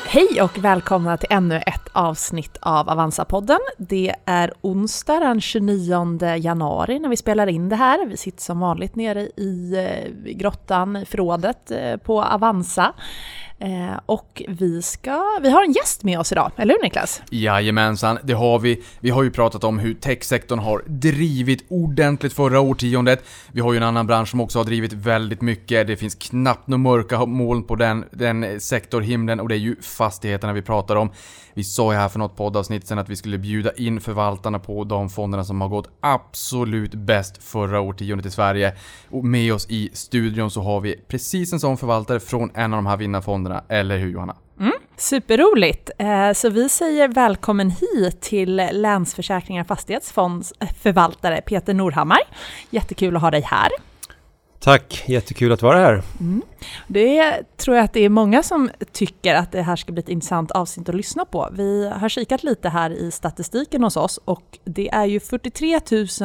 Hej och välkomna till ännu ett avsnitt av Avanza-podden. Det är onsdag den 29 januari när vi spelar in det här. Vi sitter som vanligt nere i grottan, i förrådet på Avanza. Och vi har en gäst med oss idag, eller hur Niklas? Jajamensan, det har vi. Vi har ju pratat om hur techsektorn har drivit ordentligt förra årtiondet. Vi har ju en annan bransch som också har drivit väldigt mycket. Det finns knappt några mörka moln på den sektorhimlen, och det är ju fastigheterna vi pratar om. Vi sa ju här för något poddavsnitt sen att vi skulle bjuda in förvaltarna på de fonderna som har gått absolut bäst förra årtiondet i Sverige. Och med oss i studion så har vi precis en sån förvaltare från en av de här vinnarfonderna. Eller hur, Johanna? Superroligt. Så vi säger välkommen hit till Länsförsäkringar Fastighetsfonds förvaltare Peter Norhammar. Jättekul att ha dig här. Tack, jättekul att vara här. Det tror jag att det är många som tycker att det här ska bli ett intressant avsnitt att lyssna på. Vi har kikat lite här i statistiken hos oss och det är ju 43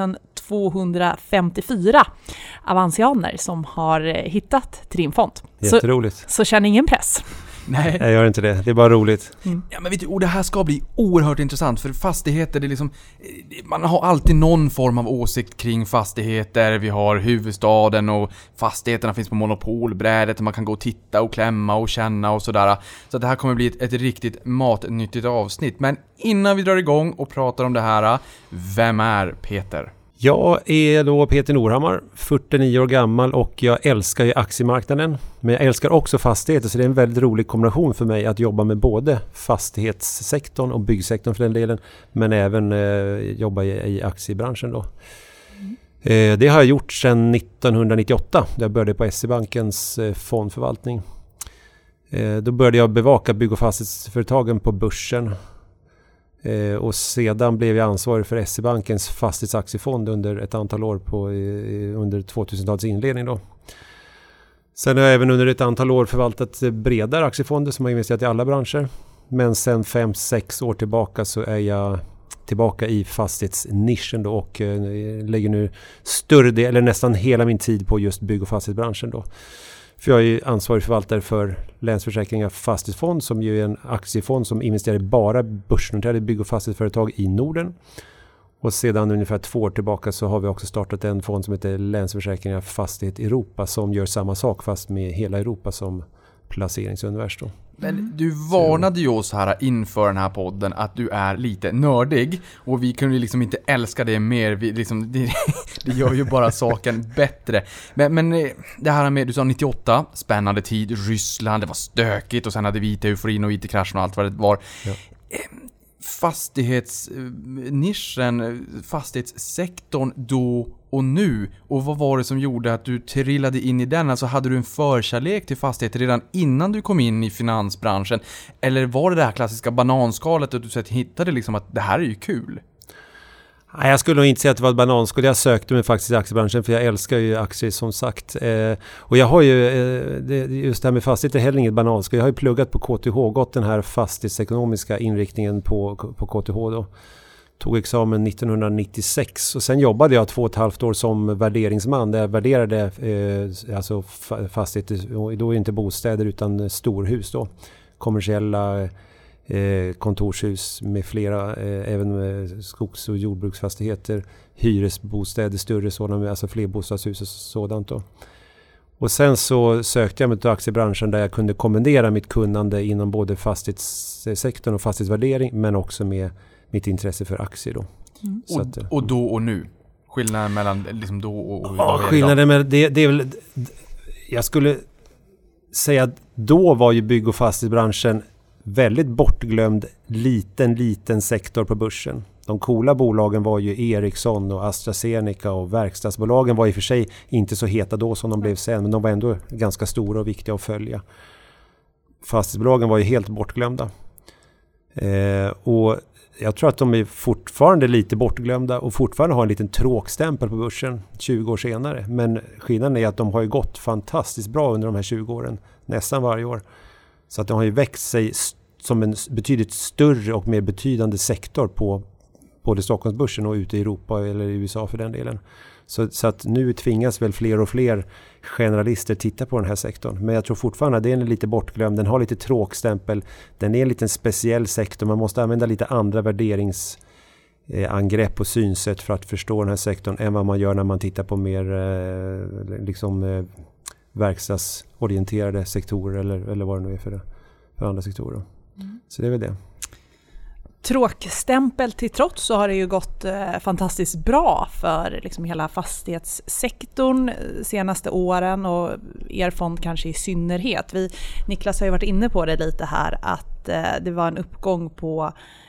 254 avansianer som har hittat till din fond. Jätteroligt. Så känn ingen press. Nej. Jag gör inte det, det är bara roligt. Ja, men vet du, och det här ska bli oerhört intressant, för fastigheter, det är liksom, man har alltid någon form av åsikt kring fastigheter. Vi har huvudstaden och fastigheterna finns på monopolbrädet och man kan gå och titta och klämma och känna och sådär. Så det här kommer bli ett riktigt matnyttigt avsnitt. Men innan vi drar igång och pratar om det här, vem är Peter? Jag är då Peter Norhammar, 49 år gammal, och jag älskar ju aktiemarknaden. Men jag älskar också fastigheter, så det är en väldigt rolig kombination för mig att jobba med både fastighetssektorn och byggsektorn för den delen. Men även jobba i aktiebranschen då. Det har jag gjort sedan 1998. Jag började på SE-bankens fondförvaltning. Då började jag bevaka bygg- och fastighetsföretagen på börsen. Och sedan blev jag ansvarig för SE-bankens fastighetsaktiefond under ett antal år under 2000-talets inledning då. Sen har jag även under ett antal år förvaltat bredare aktiefonder som har investerat i alla branscher. Men sen 5-6 år tillbaka så är jag tillbaka i fastighetsnischen då och lägger nu större del, eller nästan hela min tid på just bygg- och fastighetsbranschen då. För jag är ju ansvarig förvaltare för Länsförsäkringar Fastighetsfond, som ju är en aktiefond som investerar i bara börsnoterade bygg- och fastighetsföretag i Norden. Och sedan ungefär 2 år tillbaka så har vi också startat en fond som heter Länsförsäkringar Fastighet Europa, som gör samma sak fast med hela Europa som placeringsunivers då. Men du varnade ju oss här inför den här podden att du är lite nördig, och vi kunde liksom inte älska det mer. Det gör ju bara saken bättre. Men det här med, du sa 98, spännande tid, Ryssland, det var stökigt och sen hade vi IT-euforin och IT-kraschen och allt vad det var. Ja. Fastighetsnischen, fastighetssektorn då och nu, och vad var det som gjorde att du trillade in i den? Alltså, hade du en förkärlek till fastigheter redan innan du kom in i finansbranschen, eller var det här klassiska bananskalet att du hittade liksom att det här är ju kul? Nej, jag skulle nog inte säga att det var ett bananskal. Jag sökte mig faktiskt i aktiebranschen för jag älskar ju aktier som sagt. Och jag har ju, just det här med fastigheter är heller inget bananskal. Jag har ju pluggat på KTH, gått den här fastighetsekonomiska inriktningen på KTH då. Tog examen 1996 och sen jobbade jag 2,5 år som värderingsman där jag värderade alltså fastigheter, då är inte bostäder utan storhus då. Kommersiella kontorshus med flera, även med skogs- och jordbruksfastigheter, hyresbostäder, större sådana, alltså flerbostadshus och sådant då. Och sen så sökte jag mig till aktiebranschen där jag kunde kombinera mitt kunnande inom både fastighetssektorn och fastighetsvärdering, men också med mitt intresse för aktier då. Och då och nu? Skillnaden mellan liksom då och ja, skillnaden med det är väl, jag skulle säga att då var ju bygg- och fastighetsbranschen väldigt bortglömd liten sektor på börsen. De coola bolagen var ju Ericsson och AstraZeneca, och verkstadsbolagen var i och för sig inte så heta då som de blev sen, men de var ändå ganska stora och viktiga att följa. Fastighetsbolagen var ju helt bortglömda. Och jag tror att de är fortfarande lite bortglömda och fortfarande har en liten tråkstämpel på börsen 20 år senare. Men skillnaden är att de har ju gått fantastiskt bra under de här 20 åren, nästan varje år. Så att de har ju växt sig som en betydligt större och mer betydande sektor på både Stockholmsbörsen och ute i Europa eller i USA för den delen. Så att nu tvingas väl fler och fler generalister titta på den här sektorn. Men jag tror fortfarande att den är lite bortglömd. Den har lite tråkstämpel. Den är en liten speciell sektor. Man måste använda lite andra värderingsangrepp och synsätt för att förstå den här sektorn än vad man gör när man tittar på mer verkstadsorienterade sektorer eller vad det nu är för andra sektorer. Så det är väl det. Tråkstämpel till trots så har det ju gått fantastiskt bra för liksom hela fastighetssektorn senaste åren och er fond kanske i synnerhet. Niklas har ju varit inne på det lite här att det var en uppgång på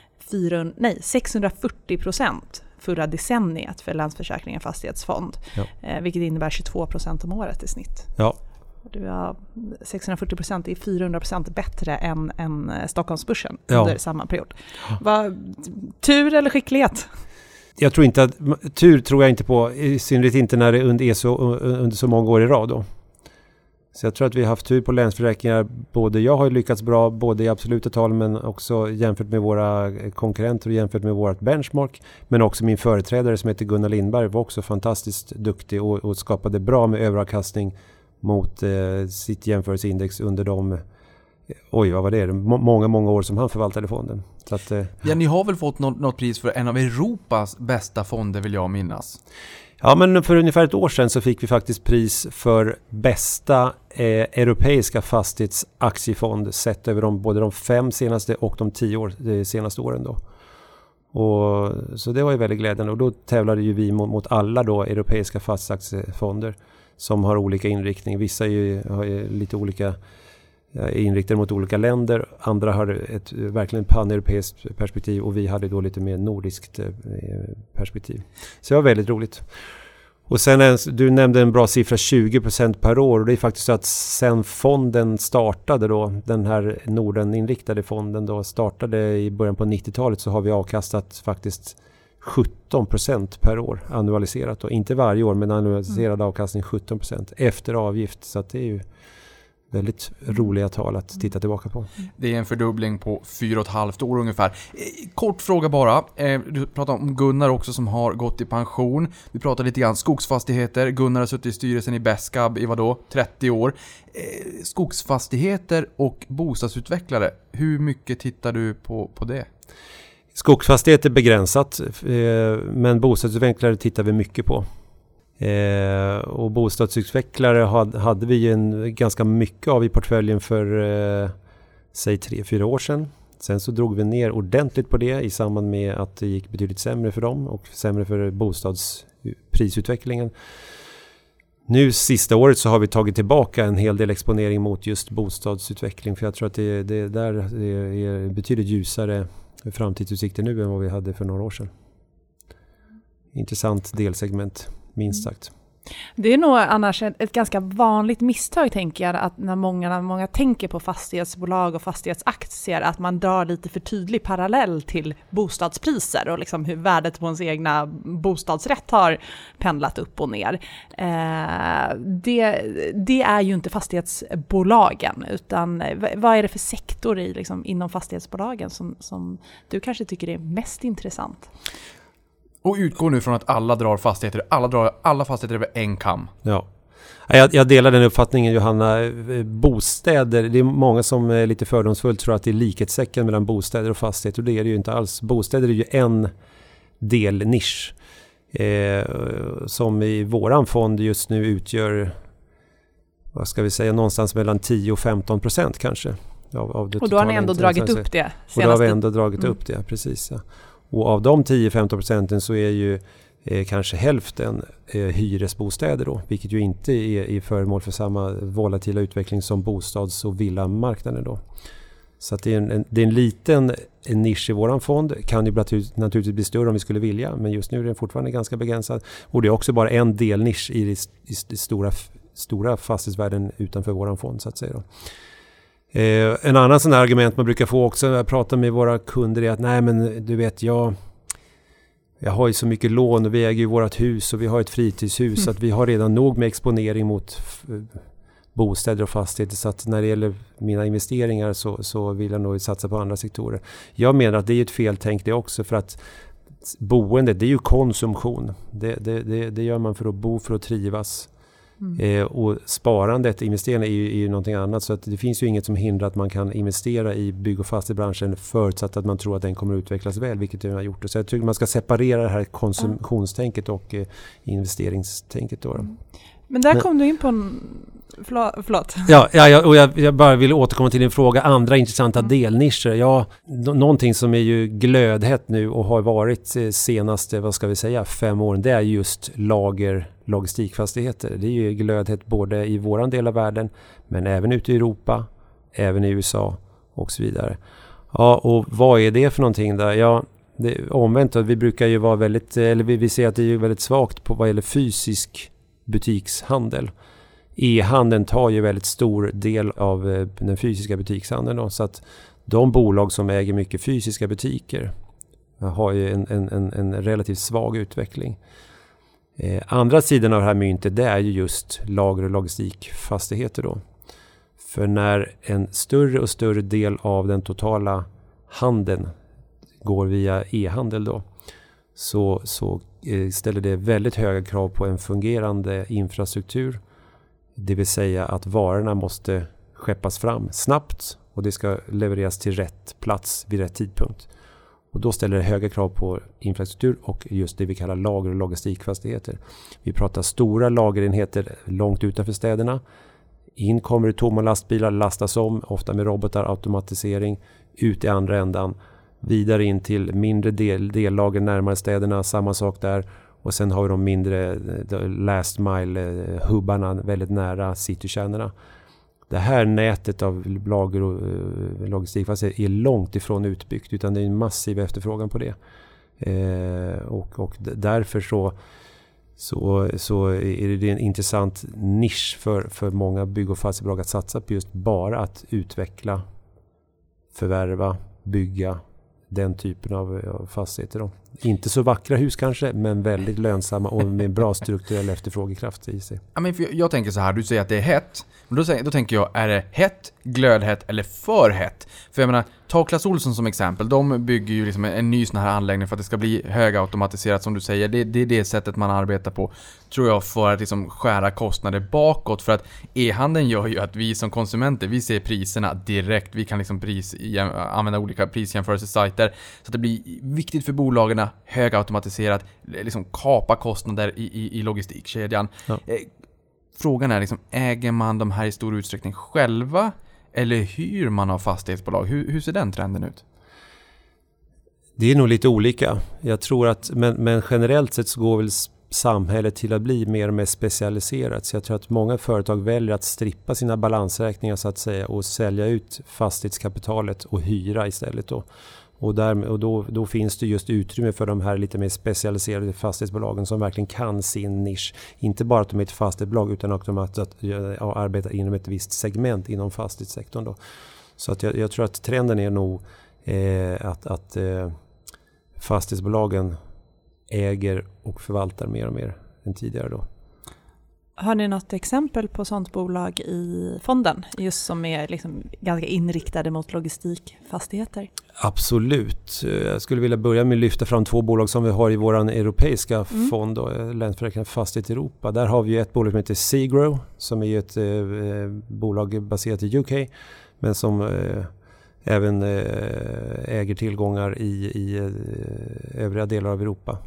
640% förra decenniet för Länsförsäkringar Fastighetsfond, vilket innebär 22% om året i snitt. Ja. Du har 640% är 400% bättre än Stockholmsbörsen under samma period. Tur eller skicklighet? Jag tror inte att tur tror jag inte på, i synnerhet inte när det under så många år i rad då. Så jag tror att vi har haft tur på Länsförsäkringar. Både jag har lyckats bra, både i absoluta tal men också jämfört med våra konkurrenter och jämfört med vårt benchmark. Men också min företrädare som heter Gunnar Lindberg var också fantastiskt duktig och skapade bra med överavkastning mot sitt jämförelseindex under de många år som han förvaltade fonden. Så att, ni har väl fått något pris för en av Europas bästa fonder, vill jag minnas. Ja, men för ungefär ett år sedan så fick vi faktiskt pris för bästa europeiska fastighetsaktiefond sett över både de 5 senaste och de 10 senaste åren då. Och så det var ju väldigt glädjande, och då tävlade ju vi mot alla då europeiska fastighetsaktiefonder som har olika inriktning. Vissa har ju lite olika inriktade mot olika länder. Andra har verkligen ett pan-europeiskt perspektiv, och vi hade då lite mer nordiskt perspektiv. Så det var väldigt roligt. Och sen, du nämnde en bra siffra, 20% per år. Och det är faktiskt så att sen fonden startade då, den här Norden-inriktade fonden då startade i början på 90-talet, så har vi avkastat faktiskt 17% per år annualiserat. Och inte varje år, men annualiserad avkastning 17% efter avgift. Så att det är ju väldigt roliga tal att titta tillbaka på. Det är en fördubbling på 4,5 år ungefär. Kort fråga bara. Du pratar om Gunnar också som har gått i pension. Vi pratar lite grann skogsfastigheter. Gunnar har suttit i styrelsen i Beskab i 30 år. Skogsfastigheter och bostadsutvecklare. Hur mycket tittar du på det? Skogsfastigheter är begränsat, men bostadsutvecklare tittar vi mycket på. Och bostadsutvecklare hade vi ganska mycket av i portföljen för säg 3-4 år sedan. Sen så drog vi ner ordentligt på det i samband med att det gick betydligt sämre för dem och sämre för bostadsprisutvecklingen. Nu sista året så har vi tagit tillbaka en hel del exponering mot just bostadsutveckling, för jag tror att det där är betydligt ljusare framtidsutsikter nu än vad vi hade för några år sedan. Intressant delsegment, minst sagt. Det är nog annars ett ganska vanligt misstag, tänker jag, att när många tänker på fastighetsbolag och fastighetsaktier, att man drar lite för tydlig parallell till bostadspriser och liksom hur värdet på ens egna bostadsrätt har pendlat upp och ner. Det är ju inte fastighetsbolagen, utan vad är det för sektor inom fastighetsbolagen som du kanske tycker är mest intressant? Och utgår nu från att alla drar fastigheter, alla fastigheter över en kam. Ja. Jag delar den uppfattningen, Johanna. Bostäder, det är många som är lite fördomsfullt tror att det är likhetstecken mellan bostäder och fastigheter, och det är det ju inte alls. Bostäder är ju en del nisch som i våran fond just nu utgör, vad ska vi säga, någonstans mellan 10-15% kanske. Av det, och då har ni ändå dragit upp det senaste. Och då har vi ändå dragit upp det, precis. Ja. Och av de 10-15% så är ju kanske hälften hyresbostäder då, vilket ju inte är föremål för samma volatila utveckling som bostads- och villamarknaden då. Så att det är en liten nisch i våran fond, kan ju naturligtvis bli större om vi skulle vilja, men just nu är den fortfarande ganska begränsad. Och det är också bara en del nisch i stora fastighetsvärden utanför våran fond, så att säga då. En annan sån här argument man brukar få också när jag pratar med våra kunder är att nej, men du vet, jag har ju så mycket lån och vi äger ju vårat hus och vi har ett fritidshus så att vi har redan nog med exponering mot bostäder och fastigheter, så att när det gäller mina investeringar så vill jag nog satsa på andra sektorer. Jag menar att det är ett feltänk det också, för att boendet, det är ju konsumtion. Det gör man för att bo, för att trivas. Och sparandet, investeringar är ju någonting annat. Så att det finns ju inget som hindrar att man kan investera i bygg- och fastighetsbranschen förutsatt att man tror att den kommer att utvecklas väl, vilket den har gjort. Så jag tycker man ska separera det här konsumtionstänket och investeringstänket då. Men där kom du in på en... Förlåt. Ja, och jag bara vill återkomma till din fråga. Andra intressanta delnischer. Ja, någonting som är ju glödhett nu och har varit senaste, 5 åren, det är just logistikfastigheter. Det är ju glödhett både i våran del av världen, men även ute i Europa, även i USA och så vidare. Ja, och vad är det för någonting där? Ja, omvänt, vi brukar ju vara väldigt, eller vi ser att det är väldigt svagt på vad gäller fysisk butikshandel. E-handeln tar ju väldigt stor del av den fysiska butikshandeln då, så att de bolag som äger mycket fysiska butiker har ju en relativt svag utveckling. Andra sidan av det här myntet, det är ju just lager- och logistikfastigheter då. För när en större och större del av den totala handeln går via e-handel då, så ställer det väldigt höga krav på en fungerande infrastruktur. Det vill säga att varorna måste skeppas fram snabbt och det ska levereras till rätt plats vid rätt tidpunkt. Och då ställer det höga krav på infrastruktur och just det vi kallar lager- och logistikfastigheter. Vi pratar stora lagerenheter långt utanför städerna. In kommer det tomma lastbilar, lastas om, ofta med robotar, automatisering, ut i andra ändan. Vidare in till mindre dellager närmare städerna, samma sak där. Och sen har vi de mindre last mile-hubbarna väldigt nära citykärnorna. Det här nätet av lager och logistikfastigheter är långt ifrån utbyggt, utan det är en massiv efterfrågan på det. Och därför så är det en intressant nisch för många bygg- och fastighetsbolag att satsa på, just bara att utveckla, förvärva, bygga den typen av fastigheter då. Inte så vackra hus kanske, men väldigt lönsamma och med bra strukturell efterfrågekraft i sig. Ja, men jag tänker så här, du säger att det är hett. Men då tänker jag, är det hett, glödhett eller för hett? För jag menar, ta Clas Ohlson som exempel. De bygger ju liksom en ny sån här anläggning för att det ska bli högautomatiserat, som du säger. Det är det sättet man arbetar på, tror jag, för att liksom skära kostnader bakåt. För att e-handeln gör ju att vi som konsumenter, vi ser priserna direkt. Vi kan liksom använda olika prisjämförelsesajter. Så att det blir viktigt för bolagen, högautomatiserat, liksom kapa kostnader i logistikkedjan. Ja. Frågan är liksom, äger man de här i stor utsträckning själva eller hyr man av fastighetsbolag? Hur ser den trenden ut? Det är nog lite olika. Jag tror att, men generellt sett så går väl samhället till att bli mer och mer specialiserat. Så jag tror att många företag väljer att strippa sina balansräkningar så att säga och sälja ut fastighetskapitalet och hyra istället då. Och då finns det just utrymme för de här lite mer specialiserade fastighetsbolagen som verkligen kan sin nisch. Inte bara att de är ett fastighetsbolag, utan också att arbeta inom ett visst segment inom fastighetssektorn då. Så att jag tror att trenden är nog att fastighetsbolagen äger och förvaltar mer och mer än tidigare då. Har ni något exempel på sånt bolag i fonden, just som är liksom ganska inriktade mot logistikfastigheter? Absolut. Jag skulle vilja börja med att lyfta fram 2 bolag som vi har i vår europeiska fond, Länsförsäkringar Fastighet Europa. Där har vi ett bolag som heter Seagrow, som är ett bolag baserat i UK, men som även äger tillgångar i övriga delar av Europa.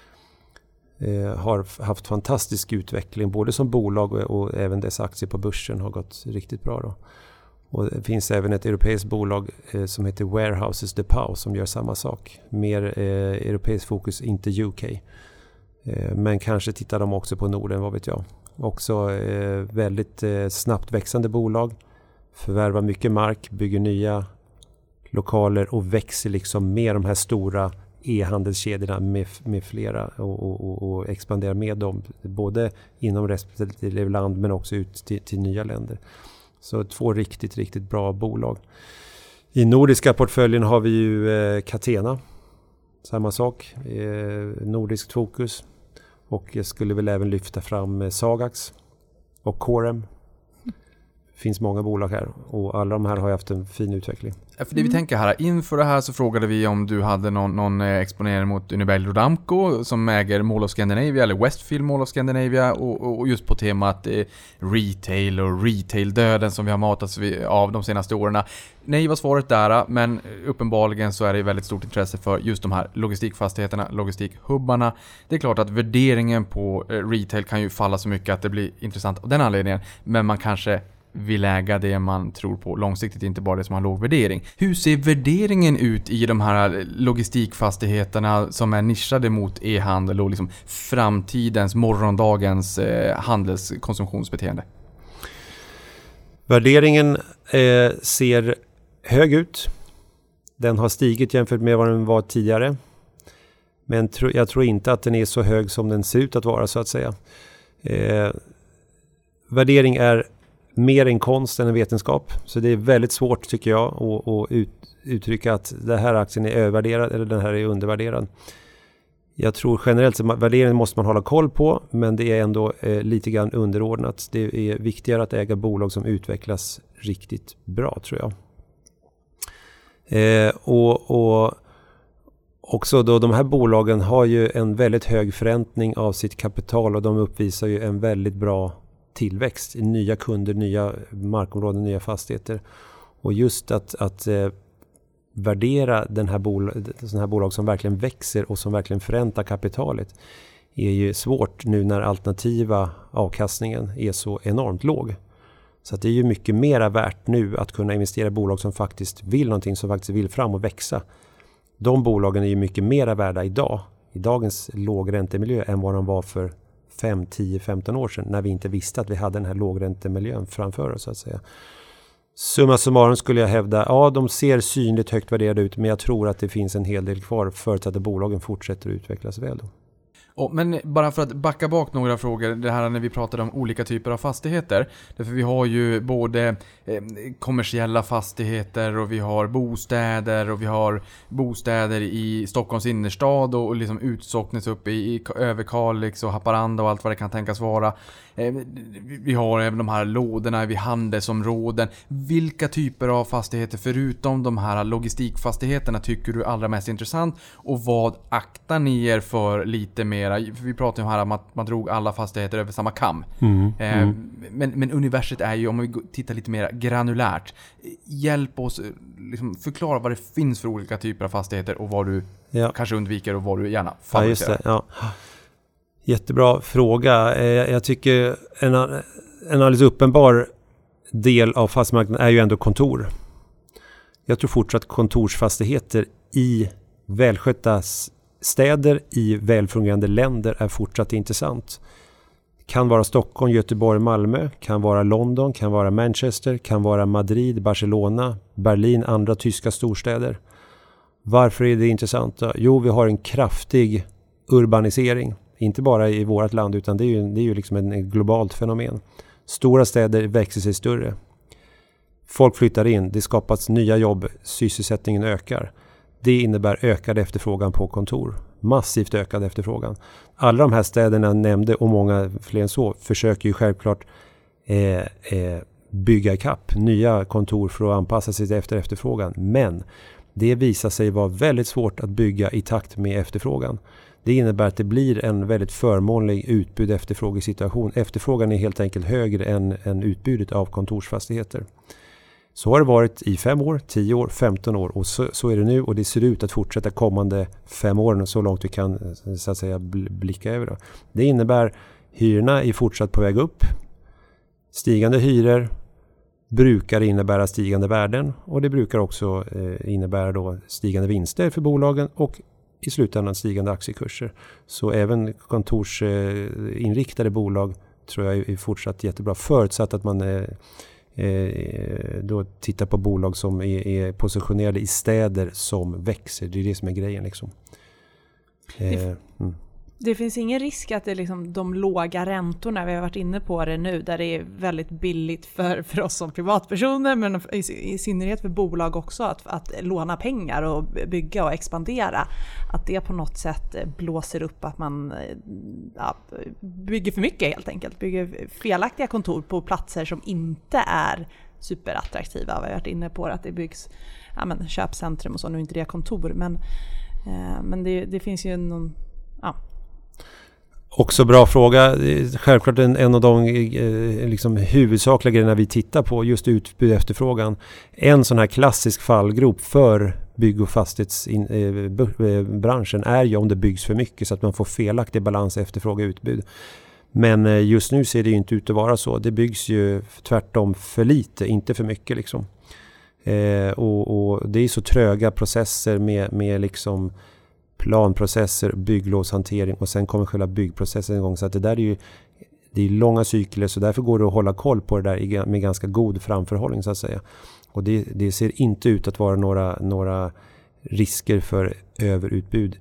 Har haft fantastisk utveckling både som bolag och även dess aktier på börsen har gått riktigt bra då. Och det finns även ett europeiskt bolag som heter Warehouses Depot som gör samma sak. Mer europeiskt fokus, inte UK. Men kanske tittar de också på Norden, vad vet jag. Också väldigt snabbt växande bolag. Förvärvar mycket mark, bygger nya lokaler och växer liksom med de här stora e-handelskedjorna med flera och expanderar med dem både inom respektive land men också ut till nya länder. Så 2 riktigt bra bolag. I nordiska portföljen har vi ju Catena. Samma sak. Nordiskt fokus. Och jag skulle väl även lyfta fram Sagax och Corem. finns många bolag här och alla de här har haft en fin utveckling. För det vi tänker här, inför det här så frågade vi om du hade någon exponering mot Unibail Rodamco som äger Mall of Scandinavia eller Westfield Mall of Scandinavia och just på temat retail och retail-döden som vi har matats av de senaste åren. Nej var svaret där, men uppenbarligen så är det väldigt stort intresse för just de här logistikfastigheterna, logistikhubbarna. Det är klart att värderingen på retail kan ju falla så mycket att det blir intressant av den anledningen, men man kanske vill äga det man tror på långsiktigt, inte bara det som har låg värdering. Hur ser värderingen ut i de här logistikfastigheterna som är nischade mot e-handel och liksom framtidens, morgondagens handelskonsumtionsbeteende? Värderingen ser hög ut. Den har stigit jämfört med vad den var tidigare. Men jag tror inte att den är så hög som den ser ut att vara, så att säga. Värdering är mer en konst än en vetenskap. Så det är väldigt svårt, tycker jag, att uttrycka att den här aktien är övervärderad eller den här är undervärderad. Jag tror generellt att värderingen måste man hålla koll på, men det är ändå lite grann underordnat. Det är viktigare att äga bolag som utvecklas riktigt bra, tror jag. Och också då de här bolagen har ju en väldigt hög förräntning av sitt kapital och de uppvisar ju en väldigt bra tillväxt i nya kunder, nya markområden, nya fastigheter. Och just att värdera sådana här bolag som verkligen växer och som verkligen förräntar kapitalet är ju svårt nu när alternativa avkastningen är så enormt låg. Så att det är ju mycket mera värt nu att kunna investera i bolag som faktiskt vill någonting, som faktiskt vill fram och växa. De bolagen är ju mycket mera värda idag, i dagens lågräntemiljö, än vad de var för 5, 10, 15 år sedan när vi inte visste att vi hade den här lågräntemiljön framför oss, så att säga. Summa summarum skulle jag hävda, ja, de ser synligt högt värderade ut, men jag tror att det finns en hel del kvar förutsatt att bolagen fortsätter att utvecklas väl då. Men bara för att backa bak några frågor, det här när vi pratade om olika typer av fastigheter. Därför vi har ju både kommersiella fastigheter och vi har bostäder och vi har bostäder i Stockholms innerstad och liksom utsocknes upp i Överkalix och Haparanda och allt vad det kan tänkas vara. Vi har även de här lådorna vid handelsområden. Vilka typer av fastigheter förutom de här logistikfastigheterna tycker du är allra mest intressant och vad aktar ni er för lite mer? Vi pratar ju här om att man drog alla fastigheter över samma kam. Men universet är ju, om vi tittar lite mer granulärt, hjälp oss liksom förklara vad det finns för olika typer av fastigheter och vad du kanske undviker och vad du gärna favoriserar. Ja, just det, jättebra fråga. Jag tycker en alldeles uppenbar del av fastighetsmarknaden är ju ändå kontor. Jag tror fortsatt kontorsfastigheter i välskötta städer i välfungerande länder är fortsatt intressant. Kan vara Stockholm, Göteborg, Malmö, kan vara London, kan vara Manchester, kan vara Madrid, Barcelona, Berlin, andra tyska storstäder. Varför är det intressant? Jo, vi har en kraftig urbanisering. Inte bara i vårt land, utan det är ju liksom en globalt fenomen. Stora städer växer sig större. Folk flyttar in, det skapas nya jobb, sysselsättningen ökar. Det innebär ökad efterfrågan på kontor. Massivt ökad efterfrågan. Alla de här städerna nämnde och många fler än så försöker ju självklart bygga ikapp nya kontor för att anpassa sig efter efterfrågan. Men det visar sig vara väldigt svårt att bygga i takt med efterfrågan. Det innebär att det blir en väldigt förmånlig utbud-efterfrågesituation. Efterfrågan är helt enkelt högre än utbudet av kontorsfastigheter. Så har det varit i 5 år, 10 år, 15 år och så är det nu och det ser ut att fortsätta kommande 5 åren så långt vi kan så att säga blicka över det. Det innebär hyrorna är fortsatt på väg upp. Stigande hyror brukar innebära stigande värden och det brukar också innebära då stigande vinster för bolagen och i slutändan stigande aktiekurser. Så även kontorsinriktade bolag tror jag är fortsatt jättebra förutsatt att man då tittar på bolag som är positionerade i städer som växer. Det är det som är grejen liksom. Det finns ingen risk att det är liksom de låga räntorna, vi har varit inne på det nu, där det är väldigt billigt för oss som privatpersoner, men i synnerhet för bolag också, att låna pengar och bygga och expandera. Att det på något sätt blåser upp att man bygger för mycket helt enkelt. Bygger felaktiga kontor på platser som inte är superattraktiva. Vi har varit inne på att det byggs köpcentrum och så, nu är inte det kontor, men det finns ju någon... Ja. Också bra fråga. Självklart en av de liksom huvudsakliga grejerna vi tittar på, just utbud efterfrågan. En sån här klassisk fallgrop för bygg- och fastighetsbranschen är ju om det byggs för mycket så att man får felaktig balans efterfråga utbud. Men just nu ser det ju inte ut att vara så. Det byggs ju tvärtom för lite, inte för mycket liksom. Och det är så tröga processer med liksom planprocesser, bygglovshantering och sen kommer själva byggprocessen igång. Så att det där det är långa cykler, så därför går det att hålla koll på det där med ganska god framförhållning så att säga. Och det ser inte ut att vara några risker för överutbud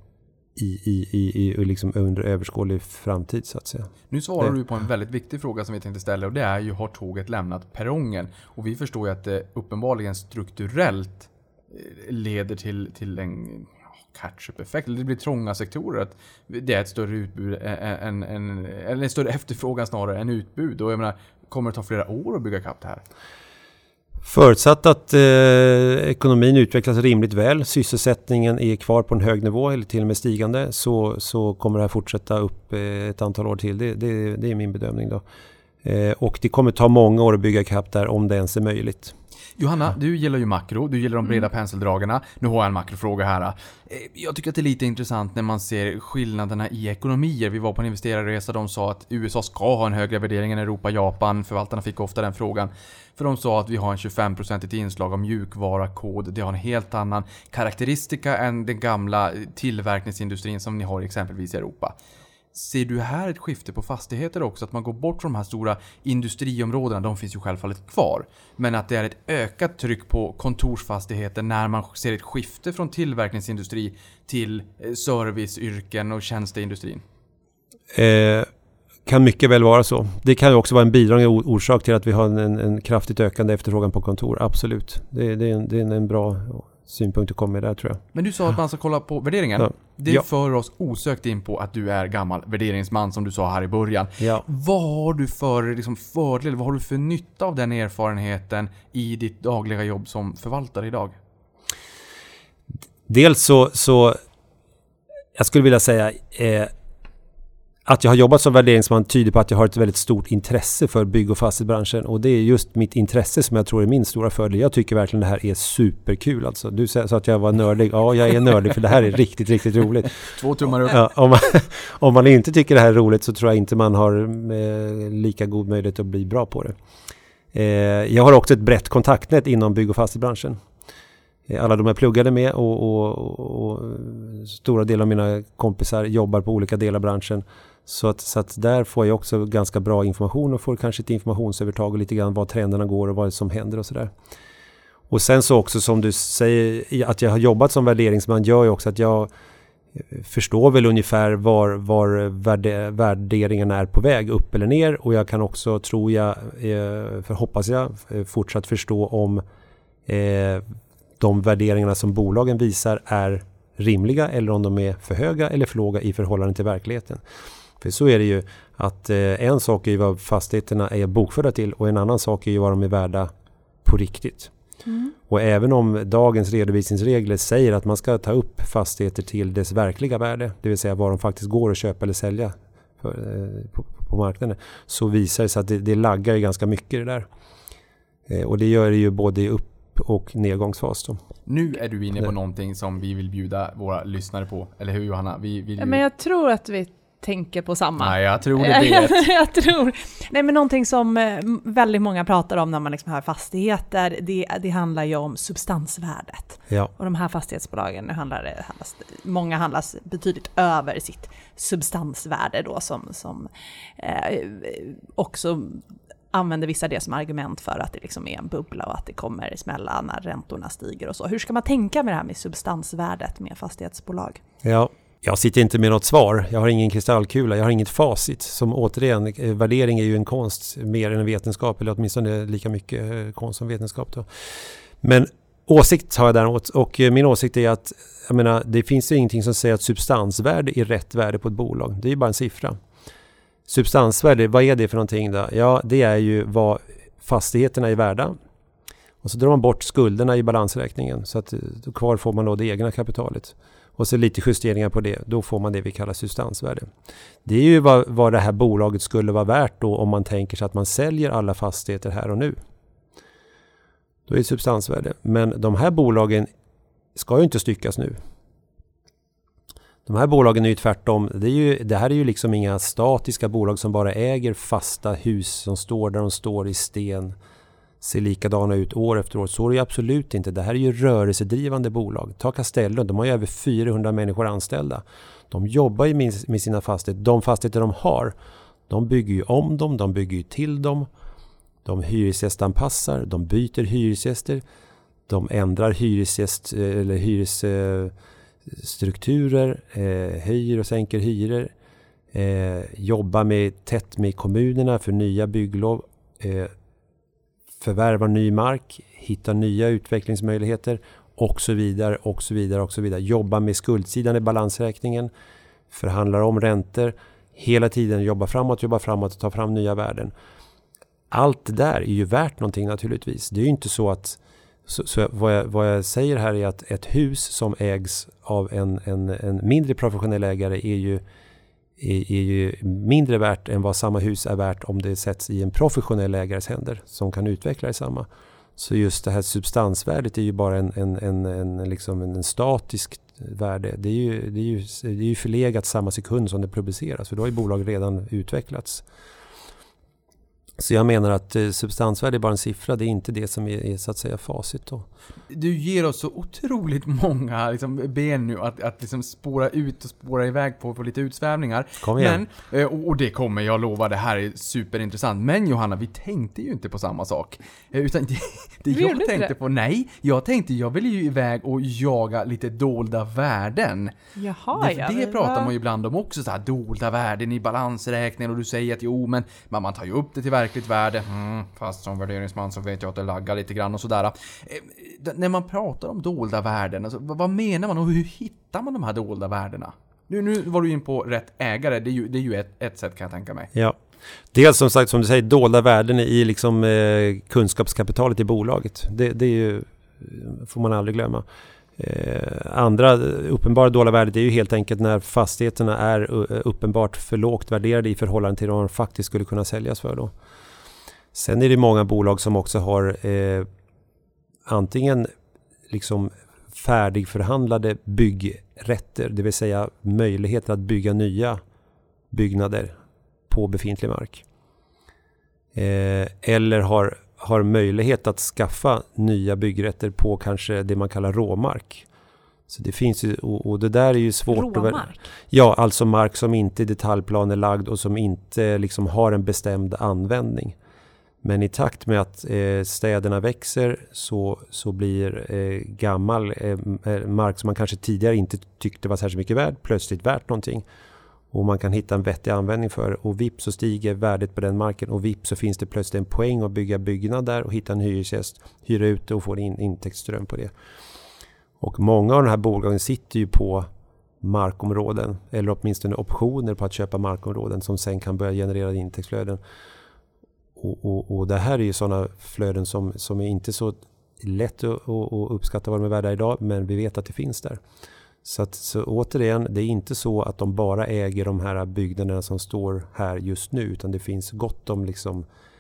i liksom under överskådlig framtid så att säga. Nu svarar du på en väldigt viktig fråga som vi tänkte ställa, och det är ju, har tåget lämnat perrongen? Och vi förstår ju att det uppenbarligen strukturellt leder till en catch-up-effekt. Det blir trånga sektorer, att det är ett större utbud eller en större efterfrågan snarare än utbud. Och jag menar, kommer det ta flera år att bygga kapp det här? Förutsatt att ekonomin utvecklas rimligt väl, sysselsättningen är kvar på en hög nivå eller till och med stigande, så kommer det här fortsätta upp ett antal år till. Det är min bedömning då. Och det kommer ta många år att bygga kapp där om det ens är möjligt. Johanna, du gillar ju makro, du gillar de breda penseldragarna. Nu har jag en makrofråga här. Jag tycker att det är lite intressant när man ser skillnaderna i ekonomier. Vi var på en investerarresa, de sa att USA ska ha en högre värdering än Europa, Japan. Förvaltarna fick ofta den frågan. För de sa att vi har en 25% inslag av mjukvara, kod. Det har en helt annan karaktäristika än den gamla tillverkningsindustrin som ni har exempelvis i Europa. Ser du här ett skifte på fastigheter också? Att man går bort från de här stora industriområdena, de finns ju självfallet kvar. Men att det är ett ökat tryck på kontorsfastigheter när man ser ett skifte från tillverkningsindustri till serviceyrken och tjänsteindustrin? Kan mycket väl vara så. Det kan ju också vara en bidragande orsak till att vi har en kraftigt ökande efterfrågan på kontor. Absolut. Det är en bra synpunkt att komma med där, tror jag. Men du sa att man ska kolla på värderingen. Ja. Det för oss osökt in på att du är gammal värderingsman, som du sa här i början. Ja. Vad har du för fördel, vad har du för nytta av den erfarenheten i ditt dagliga jobb som förvaltare idag? Dels så jag skulle vilja säga att jag har jobbat som värderingsman tyder på att jag har ett väldigt stort intresse för bygg- och fastighetsbranschen. Och det är just mitt intresse som jag tror är min stora fördel. Jag tycker verkligen det här är superkul. Alltså. Du sa att jag var nördig. Ja, jag är nördig för det här är riktigt, riktigt roligt. 2 tummar upp. Ja, om man inte tycker det här är roligt så tror jag inte man har lika god möjlighet att bli bra på det. Jag har också ett brett kontaktnät inom bygg- och fastighetsbranschen. Alla de jag pluggade med och stora delar av mina kompisar jobbar på olika delar av branschen. Så att där får jag också ganska bra information och får kanske ett informationsövertag och lite grann vad trenderna går och vad som händer och sådär. Och sen så också som du säger, att jag har jobbat som värderingsman gör ju också att jag förstår väl ungefär var värderingarna är på väg, upp eller ner. Och jag kan också, tror jag, hoppas jag, fortsatt förstå om de värderingarna som bolagen visar är rimliga eller om de är för höga eller för låga i förhållande till verkligheten. För så är det ju att en sak är ju vad fastigheterna är bokförda till och en annan sak är ju vad de är värda på riktigt. Mm. Och även om dagens redovisningsregler säger att man ska ta upp fastigheter till dess verkliga värde, det vill säga vad de faktiskt går att köpa eller sälja på marknaden, så visar det sig att det laggar ju ganska mycket det där. Och det gör det ju både i upp- och nedgångsfas då. Nu är du inne på någonting som vi vill bjuda våra lyssnare på, eller hur Johanna? Men jag tror att vi tänker på samma. Nej, jag tror det. Jag tror. Nej, men någonting som väldigt många pratar om när man liksom hör fastigheter, det handlar ju om substansvärdet. Ja. Och de här fastighetsbolagen, många handlas betydligt över sitt substansvärde då, som också använder vissa det som argument för att det liksom är en bubbla och att det kommer smälla när räntorna stiger och så. Hur ska man tänka med det här med substansvärdet med fastighetsbolag? Ja, Jag sitter inte med något svar. Jag har ingen kristallkula. Jag har inget facit. Som återigen, värdering är ju en konst mer än en vetenskap. Eller åtminstone lika mycket konst som vetenskap då. Men åsikt har jag däremot. Och min åsikt är att jag menar, det finns ju ingenting som säger att substansvärde är rätt värde på ett bolag. Det är ju bara en siffra. Substansvärde, vad är det för någonting då? Ja, det är ju vad fastigheterna är värda. Och så drar man bort skulderna i balansräkningen. Så att kvar får man då det egna kapitalet. Och så lite justeringar på det. Då får man det vi kallar substansvärde. Det är ju vad det här bolaget skulle vara värt då om man tänker sig att man säljer alla fastigheter här och nu. Då är det substansvärde. Men de här bolagen ska ju inte styckas nu. De här bolagen är ju tvärtom. Det här är ju liksom inga statiska bolag som bara äger fasta hus som står där de står i sten. Ser likadana ut år efter år. Så är det ju absolut inte. Det här är ju rörelsedrivande bolag. Ta Castello, de har ju över 400 människor anställda. De jobbar ju med sina fastigheter. De fastigheter de har, de bygger ju om dem, de bygger ju till dem. De hyresgästanpassar, de byter hyresgäster. De ändrar hyresstrukturer, höjer och sänker hyror. Jobbar tätt med kommunerna för nya bygglov. Förvärvar ny mark, hittar nya utvecklingsmöjligheter och så vidare och så vidare och så vidare. Jobbar med skuldsidan i balansräkningen, förhandlar om räntor, hela tiden jobbar framåt och tar fram nya värden. Allt det där är ju värt någonting naturligtvis. Det är ju inte så att vad jag säger här är att ett hus som ägs av en mindre professionell ägare är ju mindre värt än vad samma hus är värt om det sätts i en professionell ägares händer som kan utveckla detsamma. Så just det här substansvärdet är ju bara en statisk värde. Det är ju förlegat samma sekund som det publiceras, för då har ju bolag redan utvecklats. Så jag menar att substansvärde är bara en siffra, det är inte det som är så att säga facit då. Du ger oss så otroligt många liksom, ben nu att liksom spåra ut och spåra iväg på lite utsvävningar. Kom igen. Men, och det kommer, jag lovar, det här är superintressant. Men Johanna, vi tänkte ju inte på samma sak. Utan det jag tänkte på, jag ville ju iväg och jaga lite dolda värden. Jaha, det pratar man ju ibland om också, så här dolda värden i balansräkningen, och du säger att men man tar ju upp det till verkligt värde. Fast som värderingsman så vet jag att det laggar lite grann och sådär. När man pratar om dolda värden, alltså, vad menar man och hur hittar man de här dolda värdena? Nu var du in på rätt ägare, det är ju ett sätt kan jag tänka mig. Ja, dels som sagt som du säger, dolda värden i liksom kunskapskapitalet i bolaget. Det är ju, får man aldrig glömma. Andra uppenbara dolda värdet är ju helt enkelt när fastigheterna är uppenbart för lågt värderade i förhållande till vad de faktiskt skulle kunna säljas för då. Sen är det många bolag som också har antingen liksom färdigförhandlade byggrätter, det vill säga möjligheter att bygga nya byggnader på befintlig mark. Eller har möjlighet att skaffa nya byggrätter på kanske det man kallar råmark. Så det finns ju, och det där är ju svårt. Råmark? Ja, alltså mark som inte är detaljplanelagd och som inte liksom har en bestämd användning. Men i takt med att städerna växer så blir gammal mark som man kanske tidigare inte tyckte var särskilt mycket värd plötsligt värt någonting. Och man kan hitta en vettig användning för, och vips så stiger värdet på den marken, och vips så finns det plötsligt en poäng att bygga byggnad där och hitta en hyresgäst, hyra ut det och få en intäktsström på det. Och många av de här bolagen sitter ju på markområden, eller åtminstone optioner på att köpa markområden som sen kan börja generera intäktsflöden. Och det här är ju sådana flöden som är inte så lätt att uppskatta vad de är värda idag, men vi vet att det finns där. Så återigen, det är inte så att de bara äger de här byggnaderna som står här just nu, utan det finns gott om liksom,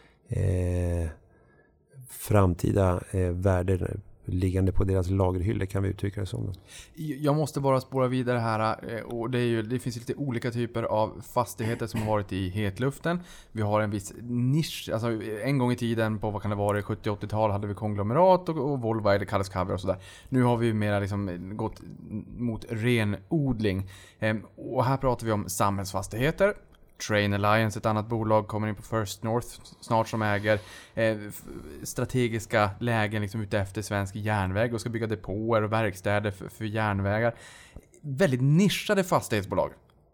framtida värden liggande på deras lagerhyllor, kan vi uttrycka det som. Jag måste bara spåra vidare här, och det finns lite olika typer av fastigheter som har varit i hetluften. Vi har en viss nisch, alltså en gång i tiden på, vad kan det vara, 70-80-tal hade vi konglomerat och Volvo eller Kalles Cover och sådär. Nu har vi mera liksom gått mot renodling, och här pratar vi om samhällsfastigheter. Train Alliance, ett annat bolag, kommer in på First North snart, som äger strategiska lägen liksom ute efter svensk järnväg och ska bygga depåer och verkstäder för järnvägar. väldigt nischade fastighetsbolag.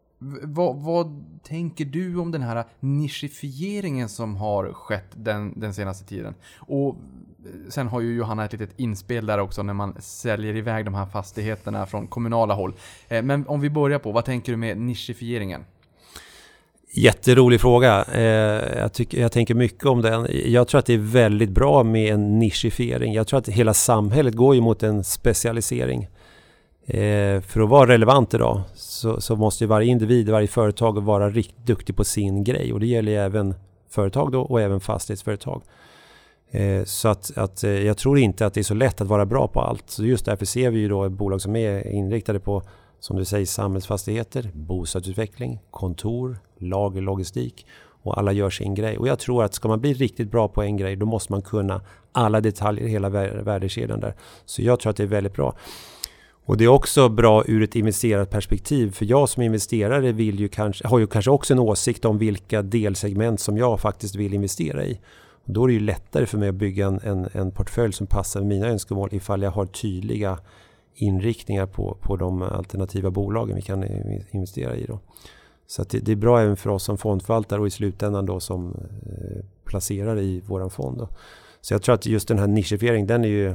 Vad tänker du om den här nischifieringen som har skett den senaste tiden? Och sen har ju Johanna ett litet inspel där också när man säljer iväg de här fastigheterna från kommunala håll. Men om vi börjar på, vad tänker du med nischifieringen? Jätterolig fråga. Jag tänker mycket om den. Jag tror att det är väldigt bra med en nischifiering. Jag tror att hela samhället går ju mot en specialisering. För att vara relevant idag så måste ju varje individ, varje företag vara riktigt duktig på sin grej. Och det gäller ju även företag då och även fastighetsföretag. Så att jag tror inte att det är så lätt att vara bra på allt. Så just därför ser vi ju då bolag som är inriktade på, som du säger, samhällsfastigheter, bostadsutveckling, kontor, lager, logistik, och alla gör sin grej. Och jag tror att ska man bli riktigt bra på en grej, då måste man kunna alla detaljer i hela värdekedjan där. Så jag tror att det är väldigt bra. Och det är också bra ur ett investerarperspektiv, för jag som investerare har ju kanske också en åsikt om vilka delsegment som jag faktiskt vill investera i. Och då är det ju lättare för mig att bygga en portfölj som passar med mina önskemål ifall jag har tydliga inriktningar på de alternativa bolagen vi kan investera i då. Så att det är bra även för oss som fondförvaltare och i slutändan då som placerar i våran fond då. Så jag tror att just den här nischifieringen, den är ju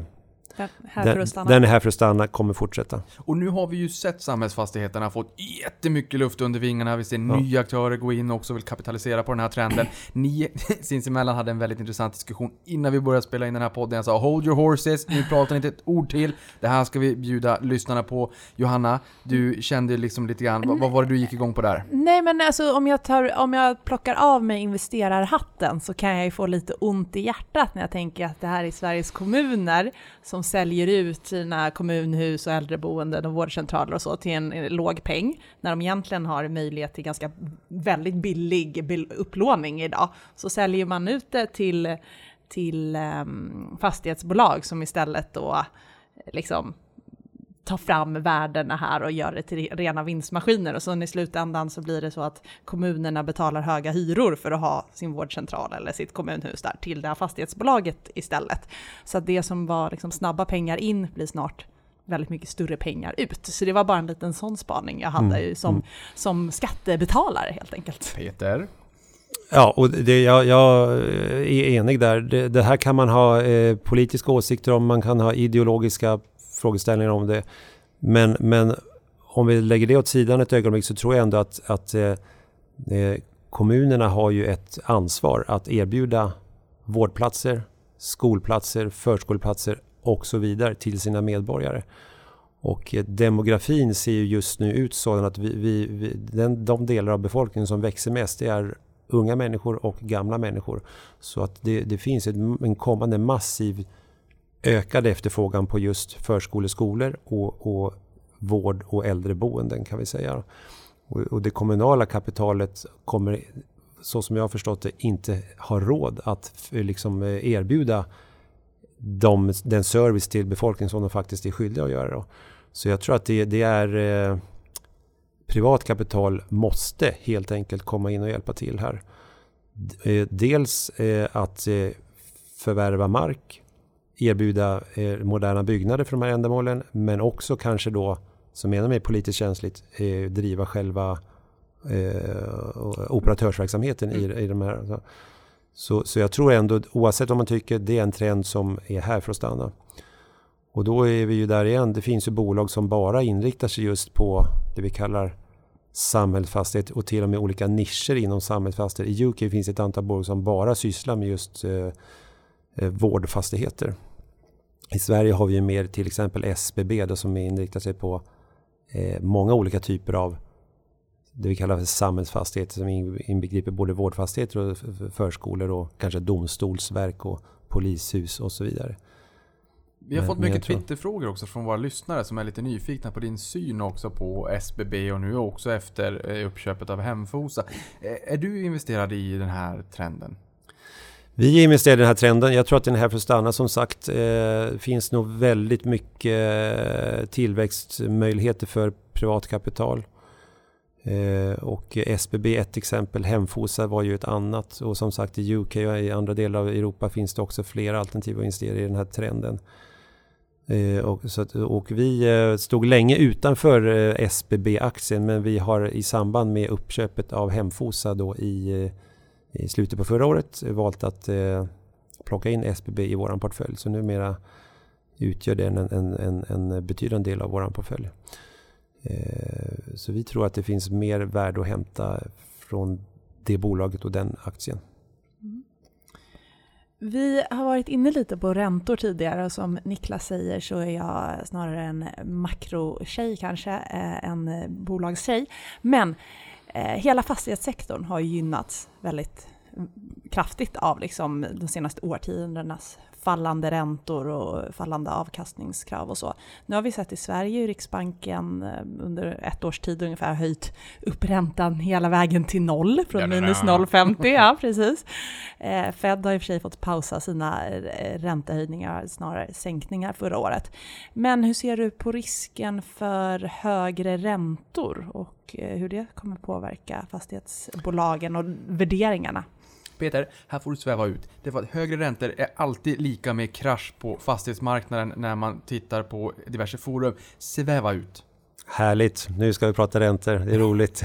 den är här för att stanna, kommer fortsätta. Och nu har vi ju sett samhällsfastigheterna fått jättemycket luft under vingarna. Vi ser nya aktörer gå in och också vill kapitalisera på den här trenden. Ni sinsemellan hade en väldigt intressant diskussion innan vi började spela in den här podden. Jag sa, hold your horses, nu pratar inte ett ord till. Det här ska vi bjuda lyssnarna på. Johanna, du kände liksom lite grann, vad var det du gick igång på där? Nej, men alltså om jag plockar av mig investerarhatten så kan jag ju få lite ont i hjärtat när jag tänker att det här är Sveriges kommuner som säljer ut sina kommunhus och äldreboenden och vårdcentraler och så till en låg peng, när de egentligen har möjlighet till ganska väldigt billig upplåning idag. Så säljer man ut det till fastighetsbolag som istället då liksom ta fram värdena här och gör det till rena vinstmaskiner, och så i slutändan så blir det så att kommunerna betalar höga hyror för att ha sin vårdcentral eller sitt kommunhus där till det här fastighetsbolaget istället. Så att det som var liksom snabba pengar in blir snart väldigt mycket större pengar ut. Så det var bara en liten sån spaning jag hade ju som skattebetalare helt enkelt. Peter? Ja, och jag är enig där. Det här kan man ha politiska åsikter om, man kan ha ideologiska frågeställningar om det. Men om vi lägger det åt sidan ett ögonblick, så tror jag ändå att kommunerna har ju ett ansvar att erbjuda vårdplatser, skolplatser, förskoleplatser och så vidare till sina medborgare. Och demografin ser ju just nu ut så att de delar av befolkningen som växer mest, det är unga människor och gamla människor. Så att det finns en kommande massiv ökad efterfrågan på just förskoleskolor och vård och äldreboenden, kan vi säga. Och det kommunala kapitalet kommer, så som jag har förstått det, inte ha råd att liksom erbjuda den service till befolkningen som de faktiskt är skyldiga att göra. Så jag tror att det är privat kapital måste helt enkelt komma in och hjälpa till här. Dels att förvärva mark, erbjuda moderna byggnader för de här ändamålen, men också kanske då, som menar mig politiskt känsligt, driva själva operatörsverksamheten i de här. Så jag tror ändå, oavsett om man tycker det är en trend som är här för att stanna. Och då är vi ju där igen, det finns ju bolag som bara inriktar sig just på det vi kallar samhällsfastighet och till och med olika nischer inom samhällsfastighet. I UK finns ett antal bolag som bara sysslar med just vårdfastigheter. I Sverige har vi ju mer till exempel SBB då, som inriktar sig på många olika typer av det vi kallar för samhällsfastigheter, som inbegriper både vårdfastigheter och förskolor och kanske domstolsverk och polishus och så vidare. Vi har fått mycket Twitterfrågor också från våra lyssnare som är lite nyfikna på din syn också på SBB och nu också efter uppköpet av Hemfosa. Är du investerad i den här trenden? Vi investerar i den här trenden. Jag tror att den är här för att stanna. Som sagt, det finns nog väldigt mycket tillväxtmöjligheter för privatkapital. Och SBB är ett exempel. Hemfosa var ju ett annat. Och som sagt, i UK och i andra delar av Europa finns det också flera alternativ att investera i den här trenden. Och vi stod länge utanför SBB-aktien, men vi har i samband med uppköpet av Hemfosa då i slutet på förra året valt att plocka in SBB i våran portfölj. Så numera utgör den en betydande del av våran portfölj. Så vi tror att det finns mer värde att hämta från det bolaget och den aktien. Vi har varit inne lite på räntor tidigare och som Niklas säger så är jag snarare en makrotjej kanske, en bolagstjej. Men hela fastighetssektorn har gynnats väldigt kraftigt av liksom de senaste årtiondenas fallande räntor och fallande avkastningskrav och så. Nu har vi sett i Sverige hur Riksbanken under ett års tid ungefär höjt upp räntan hela vägen till noll från minus 0,50. Ja, precis. Fed har i och för sig fått pausa sina räntehöjningar, snarare sänkningar förra året. Men hur ser du på risken för högre räntor och hur det kommer påverka fastighetsbolagen och värderingarna? Peter, här får du sväva ut. Det är för att högre räntor är alltid lika med krasch på fastighetsmarknaden när man tittar på diverse forum. Sväva ut. Härligt, nu ska vi prata räntor, det är roligt.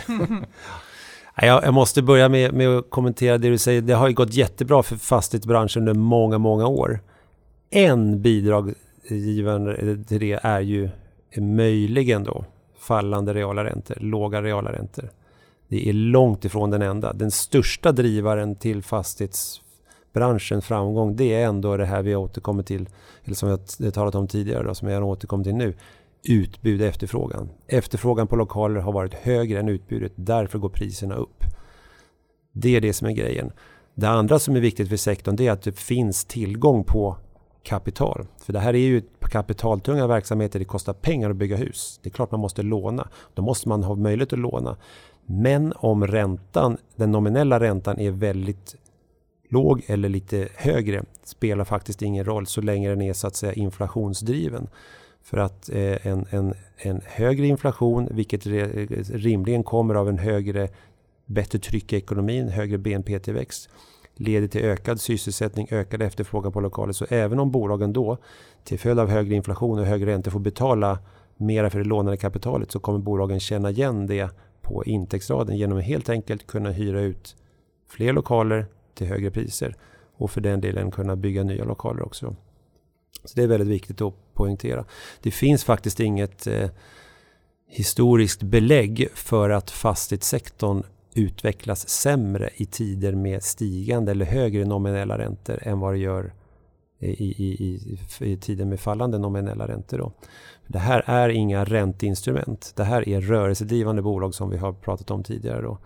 Jag måste börja med att kommentera det du säger. Det har ju gått jättebra för fastighetsbranschen under många, många år. En bidragsgivare till det är ju möjligen då fallande reala räntor, låga reala räntor. Det är långt ifrån den enda. Den största drivaren till fastighetsbranschens framgång, det är ändå det här vi återkommer till, eller som jag talat om tidigare då, som jag återkommer till nu. Utbud och efterfrågan. Efterfrågan på lokaler har varit högre än utbudet, därför går priserna upp. Det är det som är grejen. Det andra som är viktigt för sektorn, det är att det finns tillgång på kapital. För det här är ju kapitaltunga verksamheter, det kostar pengar att bygga hus. Det är klart man måste låna. Då måste man ha möjlighet att låna. Men om räntan, den nominella räntan är väldigt låg eller lite högre, spelar faktiskt ingen roll så länge den är så att säga inflationsdriven. För att en högre inflation, vilket rimligen kommer av en bättre tryck i ekonomin, högre BNP-tillväxt, leder till ökad sysselsättning, ökad efterfrågan på lokaler. Så även om bolagen då till följd av högre inflation och högre räntor får betala mera för det lånade kapitalet, så kommer bolagen känna igen det på intäktsraden genom att helt enkelt kunna hyra ut fler lokaler till högre priser och för den delen kunna bygga nya lokaler också. Så det är väldigt viktigt att poängtera. Det finns faktiskt inget historiskt belägg för att fastighetssektorn utvecklas sämre i tider med stigande eller högre nominella räntor än vad det gör i tider med fallande nominella räntor då. Det här är inga ränteinstrument. Det här är rörelsedrivande bolag som vi har pratat om tidigare då.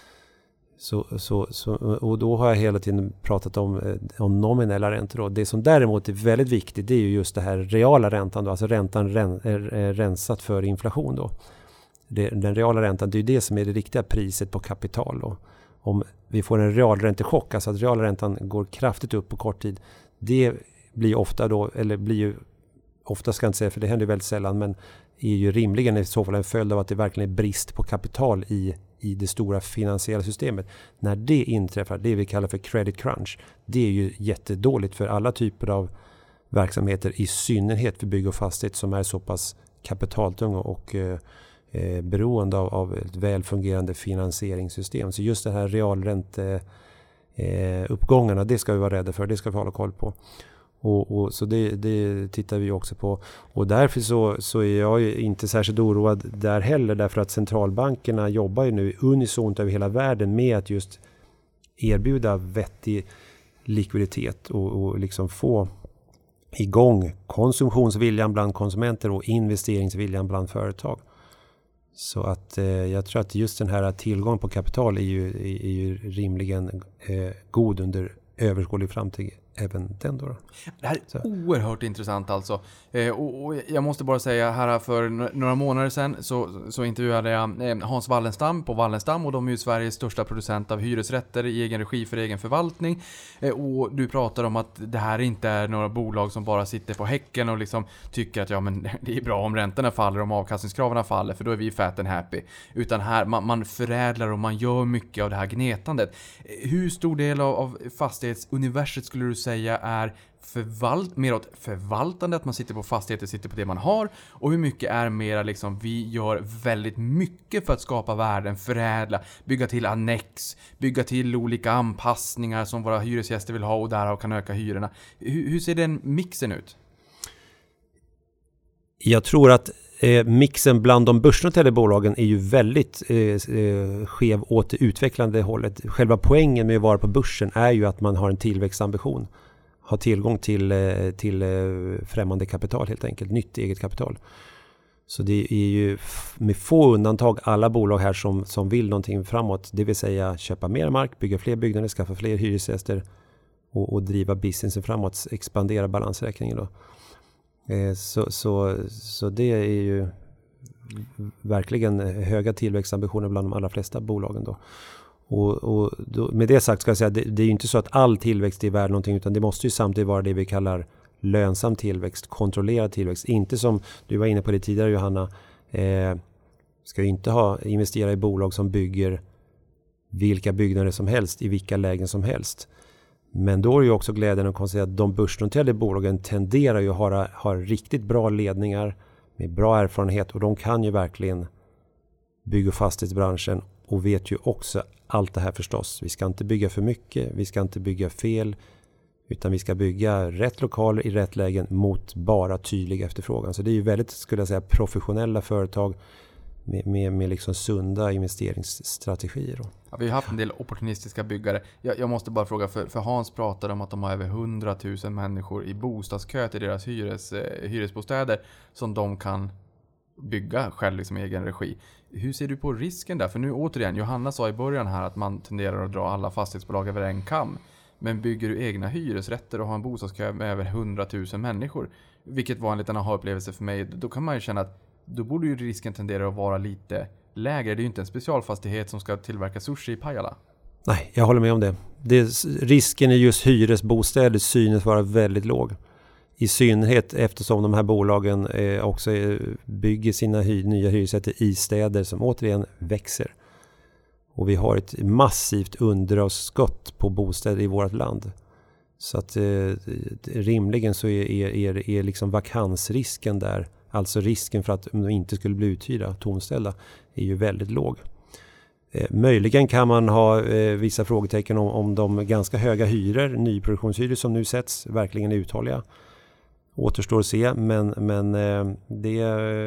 Och då har jag hela tiden pratat om nominella räntor då. Det som däremot är väldigt viktigt, det är ju just det här reala räntan då. Alltså räntan är rensat för inflation då. Den reala räntan, det är det som är det riktiga priset på kapital då. Om vi får en realräntechock, alltså att realräntan går kraftigt upp på kort tid, det blir ofta då, eller blir ju ofta ska jag inte säga, för det händer väldigt sällan, men är ju rimligen i så fall en följd av att det verkligen är brist på kapital i det stora finansiella systemet. När det inträffar, det vi kallar för credit crunch, det är ju jättedåligt för alla typer av verksamheter, i synnerhet för bygg och fastighet som är så pass kapitaltunga och beroende av ett välfungerande finansieringssystem. Så just det här realränteuppgångarna, det ska vi vara rädda för, det ska vi hålla koll på. Och så det tittar vi också på. Och därför så är jag ju inte särskilt oroad där heller, därför att centralbankerna jobbar ju nu unisont över hela världen med att just erbjuda vettig likviditet och liksom få igång konsumtionsviljan bland konsumenter och investeringsviljan bland företag. Så att jag tror att just den här tillgången på kapital är ju rimligen god under överskådlig framtid. Även den då. Det här är oerhört intressant alltså. Och jag måste bara säga här för några månader sedan så intervjuade jag Hans Wallenstam på Wallenstam, och de är ju Sveriges största producent av hyresrätter i egen regi för egen förvaltning. Och du pratar om att det här inte är några bolag som bara sitter på häcken och liksom tycker att ja, men det är bra om räntorna faller, om avkastningskraven faller, för då är vi fat and happy. Utan här man förädlar och man gör mycket av det här gnetandet. Hur stor del av fastighetsuniverset skulle du säga är mer åt förvaltande, att man sitter på fastigheter, sitter på det man har, och hur mycket är mera liksom, vi gör väldigt mycket för att skapa värden, förädla, bygga till annex, bygga till olika anpassningar som våra hyresgäster vill ha och därav kan öka hyrorna. Hur ser den mixen ut? Jag tror att mixen bland de börsnoterade bolagen är ju väldigt skev åt det utvecklande hållet. Själva poängen med att vara på börsen är ju att man har en tillväxtambition. Har tillgång till främmande kapital helt enkelt, nytt eget kapital. Så det är ju med få undantag alla bolag här som vill någonting framåt. Det vill säga köpa mer mark, bygga fler byggnader, skaffa fler hyresgäster och driva businessen framåt, expandera balansräkningen då. Så det är ju verkligen höga tillväxtambitioner bland de allra flesta bolagen då. Och då, med det sagt ska jag säga att det är ju inte så att all tillväxt är värd någonting, utan det måste ju samtidigt vara det vi kallar lönsam tillväxt, kontrollerad tillväxt. Inte som du var inne på det tidigare, Johanna, ska ju inte investera i bolag som bygger vilka byggnader som helst i vilka lägen som helst. Men då är ju också glädjen att konstatera att de börsnoterade bolagen tenderar ju att ha riktigt bra ledningar med bra erfarenhet, och de kan ju verkligen bygga- och fastighetsbranschen och vet ju också allt det här förstås. Vi ska inte bygga för mycket, vi ska inte bygga fel, utan vi ska bygga rätt lokaler i rätt lägen mot bara tydlig efterfrågan. Så det är ju väldigt, skulle jag säga, professionella företag med liksom sunda investeringsstrategier. Ja, vi har haft en del opportunistiska byggare. Jag måste bara fråga, för Hans pratade om att de har över 100 000 människor i bostadskö till deras hyresbostäder som de kan bygga själv liksom i egen regi. Hur ser du på risken där? För nu återigen, Johanna sa i början här att man tenderar att dra alla fastighetsbolag över en kam. Men bygger du egna hyresrätter och har en bostadskö med över 100 000 människor, vilket var en liten aha-upplevelse för mig, då kan man ju känna att då borde ju risken tendera att vara lite lägre. Det är ju inte en specialfastighet som ska tillverka sushi i Pajala. Nej, jag håller med om det. Risken i just hyresbostäder synes vara väldigt låg. I synnerhet eftersom de här bolagen också bygger sina nya hyresrätter i städer som återigen växer. Och vi har ett massivt underhållsskott på bostäder i vårt land. Så att rimligen så är liksom vakansrisken där, alltså risken för att de inte skulle bli uthyrda, tomställda, är ju väldigt låg. Möjligen kan man ha vissa frågetecken om de ganska höga hyror, nyproduktionshyror som nu sätts, verkligen är uthålliga. Återstår att se, men det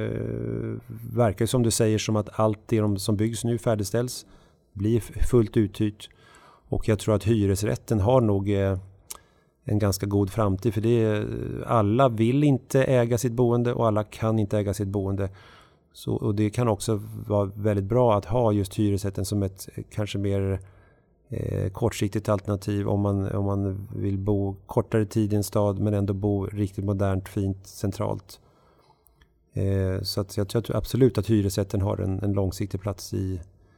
verkar som du säger som att allt det som byggs nu färdigställs blir fullt uthyrt. Och jag tror att hyresrätten har nog en ganska god framtid, för alla vill inte äga sitt boende och alla kan inte äga sitt boende. Och det kan också vara väldigt bra att ha just hyresrätten som ett kanske mer kortsiktigt alternativ om man vill bo kortare tid i en stad men ändå bo riktigt modernt, fint, centralt. Så att jag tror absolut att hyresrätten har en långsiktig plats i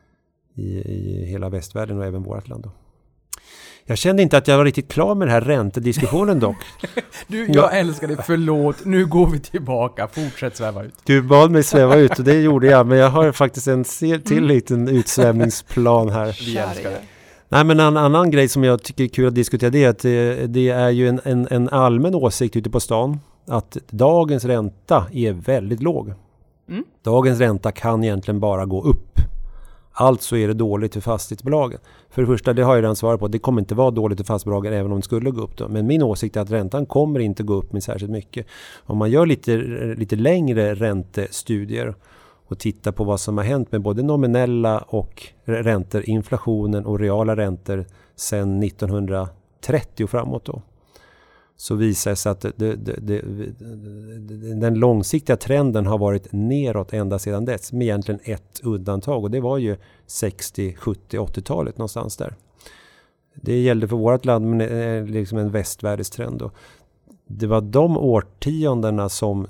hela västvärlden och även vårt land då. Jag kände inte att jag var riktigt klar med den här räntediskussionen dock. Jag älskar det, förlåt. Nu går vi tillbaka. Fortsätt sväva ut. Du bad mig sväva ut och det gjorde jag. Men jag har faktiskt en liten utsvävningsplan här. Vi älskar det. Nej, men en annan grej som jag tycker är kul att diskutera, det är att det är ju en allmän åsikt ute på stan att dagens ränta är väldigt låg. Mm. Dagens ränta kan egentligen bara gå upp. Alltså är det dåligt för fastighetsbolagen. För det första, det har jag redan svarat på, det kommer inte vara dåligt för fastighetsbolagen även om det skulle gå upp då. Men min åsikt är att räntan kommer inte gå upp med särskilt mycket. Om man gör lite längre räntestudier och tittar på vad som har hänt med både nominella och räntor, inflationen och reala räntor sedan 1930 framåt då, så visar det sig att den långsiktiga trenden har varit neråt ända sedan dess, med egentligen ett undantag, och det var ju 60, 70, 80-talet någonstans där. Det gällde för vårt land, men liksom en västvärldens trend då. Det var de årtiondena som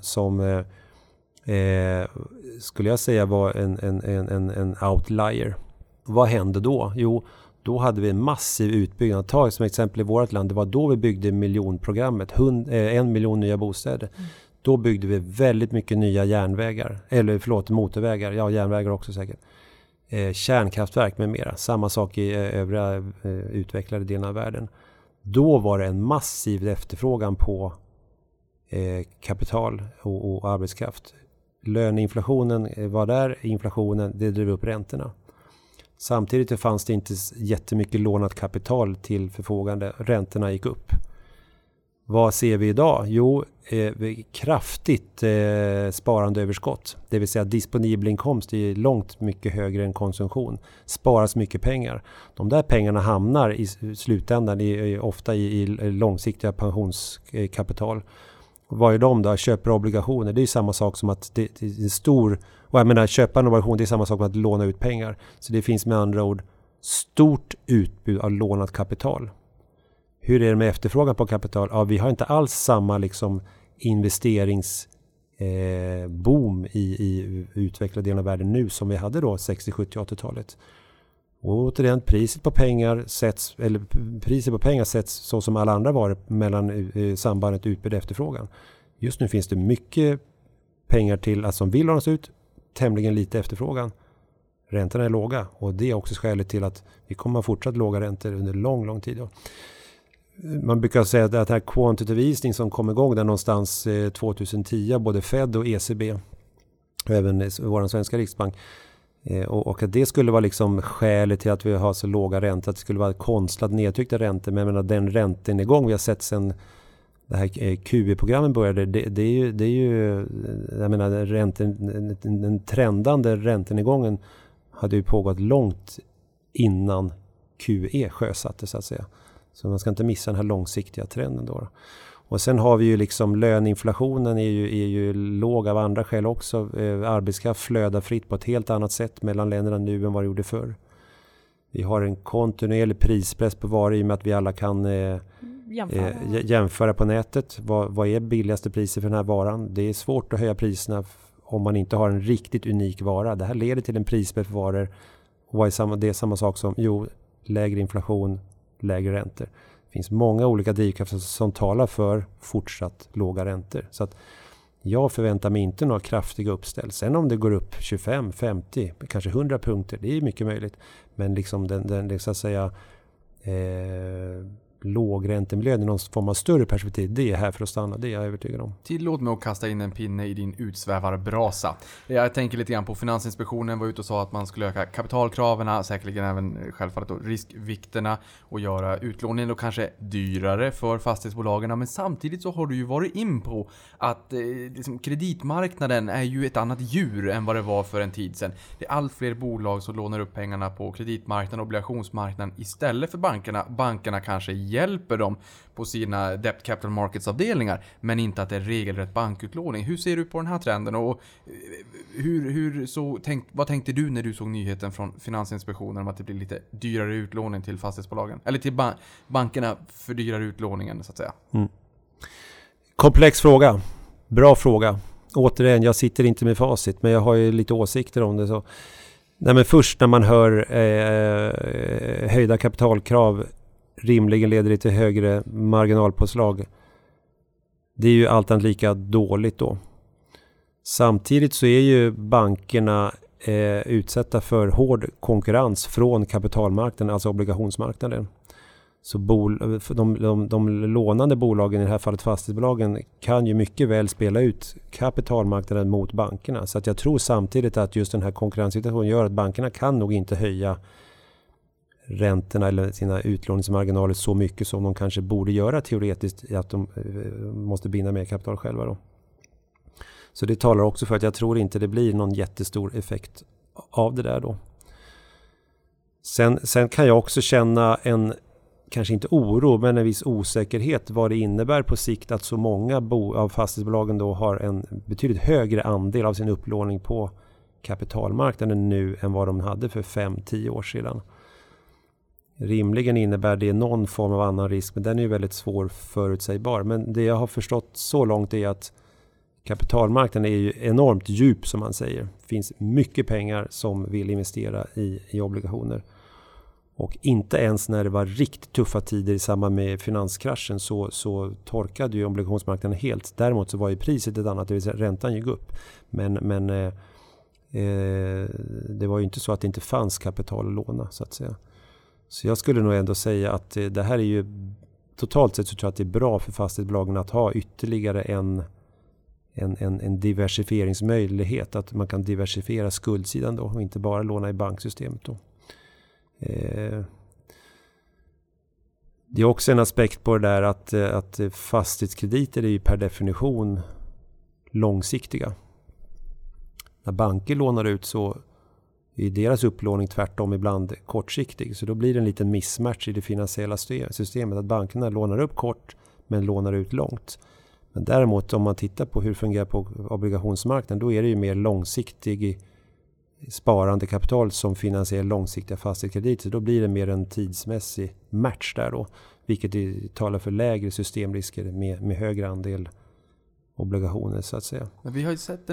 skulle jag säga var en outlier. Vad hände då? Jo, då hade vi en massiv utbyggnad. Ta som exempel i vårt land, det var då vi byggde miljonprogrammet, 1 miljon nya bostäder. Mm. Då byggde vi väldigt mycket nya motorvägar, ja, järnvägar också säkert. Kärnkraftverk med mera. Samma sak i övriga utvecklade delar av världen. Då var det en massiv efterfrågan på kapital och arbetskraft. Löneinflationen var där, inflationen det drev upp räntorna. Samtidigt fanns det inte jättemycket lånat kapital till förfogande. Räntorna gick upp. Vad ser vi idag? Jo, kraftigt sparande överskott. Det vill säga disponibel inkomst är långt mycket högre än konsumtion. Sparas mycket pengar. De där pengarna hamnar i slutändan ofta i långsiktiga pensionskapital. Vad är de då? Köper obligationer. Det är samma sak som att det är en stor... Och jag menar, köpa en obligation det är samma sak som att låna ut pengar. Så det finns med andra ord stort utbud av lånat kapital. Hur är det med efterfrågan på kapital? Ja, vi har inte alls samma liksom investeringsboom i utvecklade delar av världen nu som vi hade då 60, 70, 80-talet. Och återigen, priset på pengar sätts så som alla andra varor mellan sambandet utbud och efterfrågan. Just nu finns det mycket pengar till att som vill lånas ut, tämligen lite efterfrågan. Räntorna är låga och det är också skälet till att vi kommer att fortsatt låga räntor under lång tid då. Man brukar säga att det här quantitative easing som kom igång där någonstans 2010, både Fed och ECB och även vår svenska riksbank, och att det skulle vara liksom skälet till att vi har så låga räntor, att det skulle vara konstlat nedtryckta räntor, men jag menar, den räntenedgång vi har sett sedan det här QE-programmen började, det är ju jag menar, den trendande räntenedgången hade ju pågått långt innan QE sjösattes så att säga. Så man ska inte missa den här långsiktiga trenden då. Och sen har vi ju liksom löneinflationen är ju låg av andra skäl också. Arbetskraft flödar fritt på ett helt annat sätt mellan länderna nu än vad det gjorde förr. Vi har en kontinuerlig prispress på varor i och med att vi alla kan jämföra på nätet. Vad är billigaste priset för den här varan? Det är svårt att höja priserna om man inte har en riktigt unik vara. Det här leder till en prispress på varor. Och det är samma sak som lägre inflation, lägre räntor. Det finns många olika drivkrafter som talar för fortsatt låga räntor. Så att jag förväntar mig inte några kraftiga uppställ. Sen om det går upp 25, 50, kanske 100 punkter, det är mycket möjligt. Men liksom den så att säga lågräntemiljön i någon form av större perspektiv, det är här för att stanna, det är jag övertygad om. Tillåt mig att kasta in en pinne i din utsvävarbrasa. Jag tänker lite grann på Finansinspektionen var ute och sa att man skulle öka kapitalkraven, säkerligen även självfallet då riskvikterna och göra utlåningen och kanske dyrare för fastighetsbolagen. Men samtidigt så har du ju varit in på att liksom, kreditmarknaden är ju ett annat djur än vad det var för en tid sedan. Det är allt fler bolag som lånar upp pengarna på kreditmarknaden och obligationsmarknaden istället för bankerna. Bankerna kanske hjälper dem på sina debt capital markets avdelningar, men inte att det är regelrätt bankutlåning. Hur ser du på den här trenden och vad tänkte du när du såg nyheten från Finansinspektionen om att det blir lite dyrare utlåning till fastighetsbolagen? Eller till bankerna fördyrar utlåningen så att säga. Komplex fråga. Bra fråga. Återigen, jag sitter inte med facit, men jag har ju lite åsikter om det. Så. Nej, men först när man hör höjda kapitalkrav rimligen leder det till högre marginalpåslag. Det är ju allt annat lika dåligt då. Samtidigt så är ju bankerna utsatta för hård konkurrens från kapitalmarknaden, alltså obligationsmarknaden. Så de lånande bolagen, i det här fallet fastighetsbolagen, kan ju mycket väl spela ut kapitalmarknaden mot bankerna. Så att jag tror samtidigt att just den här konkurrenssituationen gör att bankerna kan nog inte höja räntorna eller sina utlåningsmarginaler så mycket som de kanske borde göra teoretiskt, att de måste binda mer kapital själva då. Så det talar också för att jag tror inte det blir någon jättestor effekt av det där då. Sen kan jag också känna en, kanske inte oro, men en viss osäkerhet vad det innebär på sikt att så många av fastighetsbolagen då har en betydligt högre andel av sin upplåning på kapitalmarknaden nu än vad de hade för 5-10 år sedan. Rimligen innebär det någon form av annan risk, men den är ju väldigt svår förutsägbar. Men det jag har förstått så långt är att kapitalmarknaden är ju enormt djup som man säger. Det finns mycket pengar som vill investera i obligationer. Och inte ens när det var riktigt tuffa tider i samband med finanskraschen så torkade ju obligationsmarknaden helt. Däremot så var ju priset ett annat, det vill säga räntan gick upp. Men det var ju inte så att det inte fanns kapital att låna så att säga. Så jag skulle nog ändå säga att det här är ju totalt sett så tror jag att det är bra för fastighetsbolagen att ha ytterligare en diversifieringsmöjlighet. Att man kan diversifiera skuldsidan då och inte bara låna i banksystemet då. Det är också en aspekt på det där att fastighetskrediter är ju per definition långsiktiga. När banker lånar ut så är deras upplåning tvärtom ibland kortsiktig. Så då blir det en liten mismatch i det finansiella systemet. Att bankerna lånar upp kort men lånar ut långt. Men däremot om man tittar på hur det fungerar på obligationsmarknaden, då är det ju mer långsiktig sparande kapital som finansierar långsiktiga fastighetskrediter. Då blir det mer en tidsmässig match där då. Vilket talar för lägre systemrisker med högre andel obligationer så att säga. Vi har ju sett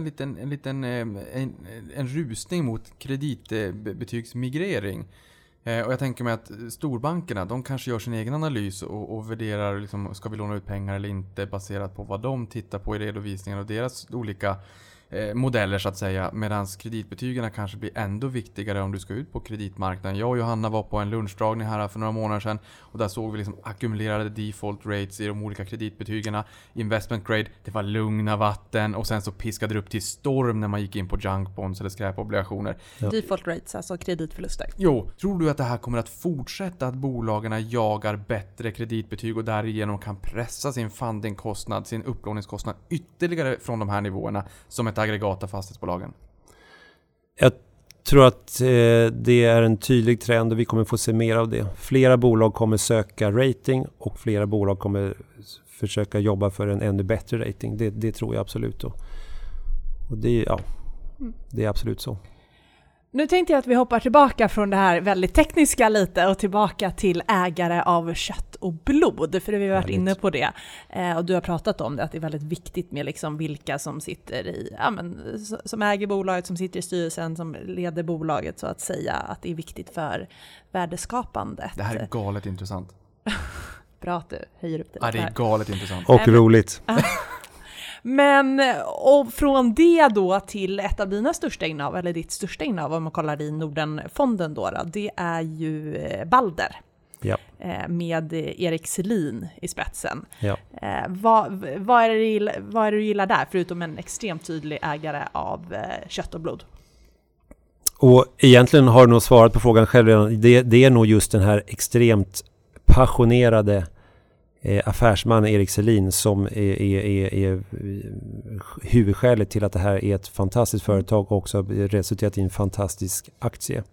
en rusning mot kreditbetygsmigrering. Och jag tänker mig att storbankerna, de kanske gör sin egen analys och värderar liksom, ska vi låna ut pengar eller inte baserat på vad de tittar på i redovisningen och deras olika modeller så att säga, medan kreditbetygen kanske blir ändå viktigare om du ska ut på kreditmarknaden. Jag och Johanna var på en lunchdragning här för några månader sedan och där såg vi liksom ackumulerade default rates i de olika kreditbetygerna. Investment grade, det var lugna vatten och sen så piskade det upp till storm när man gick in på junk bonds eller skräpobligationer. Ja. Default rates, alltså kreditförluster. Jo, tror du att det här kommer att fortsätta att bolagen jagar bättre kreditbetyg och därigenom kan pressa sin fundingkostnad, sin upplåningskostnad ytterligare från de här nivåerna som ett aggregat av fastighetsbolagen? Jag tror att det är en tydlig trend och vi kommer få se mer av det. Flera bolag kommer söka rating och flera bolag kommer försöka jobba för en ännu bättre rating. Det tror jag absolut då. Och det är absolut så. Nu tänkte jag att vi hoppar tillbaka från det här väldigt tekniska lite och tillbaka till ägare av kött och blod. För vi har varit inne på det. Och du har pratat om det, att det är väldigt viktigt med liksom vilka som sitter i, som äger bolaget, som sitter i styrelsen, som leder bolaget så att säga. Att det är viktigt för värdeskapandet. Det här är galet intressant. Bra att du höjer upp det. Ja, det är galet intressant. Och roligt. Men och från det då till ett av dina största innehav, eller ditt största innehav om man kollar i Nordenfonden då, det är ju Balder. Ja. Med Erik Selin i spetsen. Ja. Vad är det du gillar där, förutom en extremt tydlig ägare av kött och blod? Och egentligen har du nog svarat på frågan själv redan. Det är nog just den här extremt passionerade affärsman Erik Selin som är huvudskälet till att det här är ett fantastiskt företag och också resulterat i en fantastisk aktie.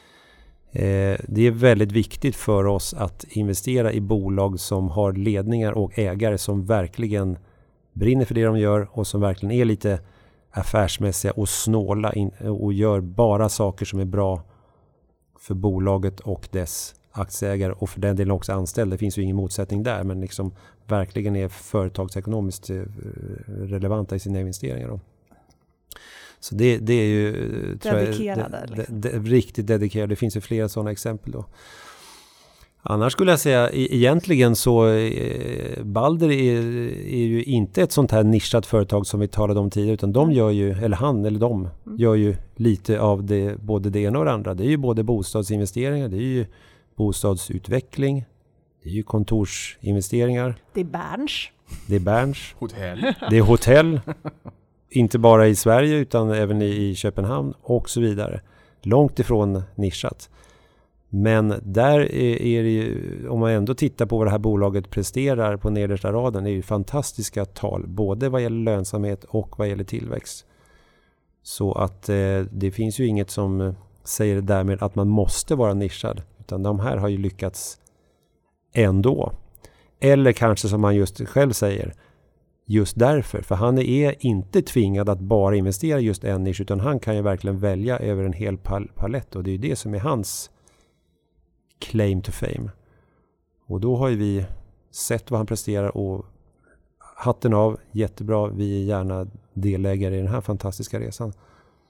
Det är väldigt viktigt för oss att investera i bolag som har ledningar och ägare som verkligen brinner för det de gör och som verkligen är lite affärsmässiga och snåla och gör bara saker som är bra för bolaget och dess aktieägare och för den delen också anställda. Det finns ju ingen motsättning där, men liksom verkligen är företagsekonomiskt relevanta i sina investeringar då. Så det är ju dedikerade, riktigt dedikerade. Det finns ju flera sådana exempel då. Annars skulle jag säga egentligen så Balder är ju inte ett sånt här nischat företag som vi talade om tidigare, utan de gör ju, eller han eller de gör ju lite av det, både det ena och det andra. Det är ju både bostadsinvesteringar, det är ju bostadsutveckling, det är ju kontorsinvesteringar. Det är Berns. Det är Berns. Hotell. Det är hotell. Inte bara i Sverige utan även i Köpenhamn och så vidare. Långt ifrån nischat. Men där är det ju, om man ändå tittar på vad det här bolaget presterar på nedersta raden, är ju fantastiska tal. Både vad gäller lönsamhet och vad gäller tillväxt. Så att det finns ju inget som säger därmed att man måste vara nischad. Utan de här har ju lyckats ändå. Eller kanske som han just själv säger, just därför. För han är inte tvingad att bara investera just en nisch, utan han kan ju verkligen välja över en hel palett. Och det är ju det som är hans claim to fame. Och då har ju vi sett vad han presterar och hatten av, jättebra. Vi är gärna delägare i den här fantastiska resan.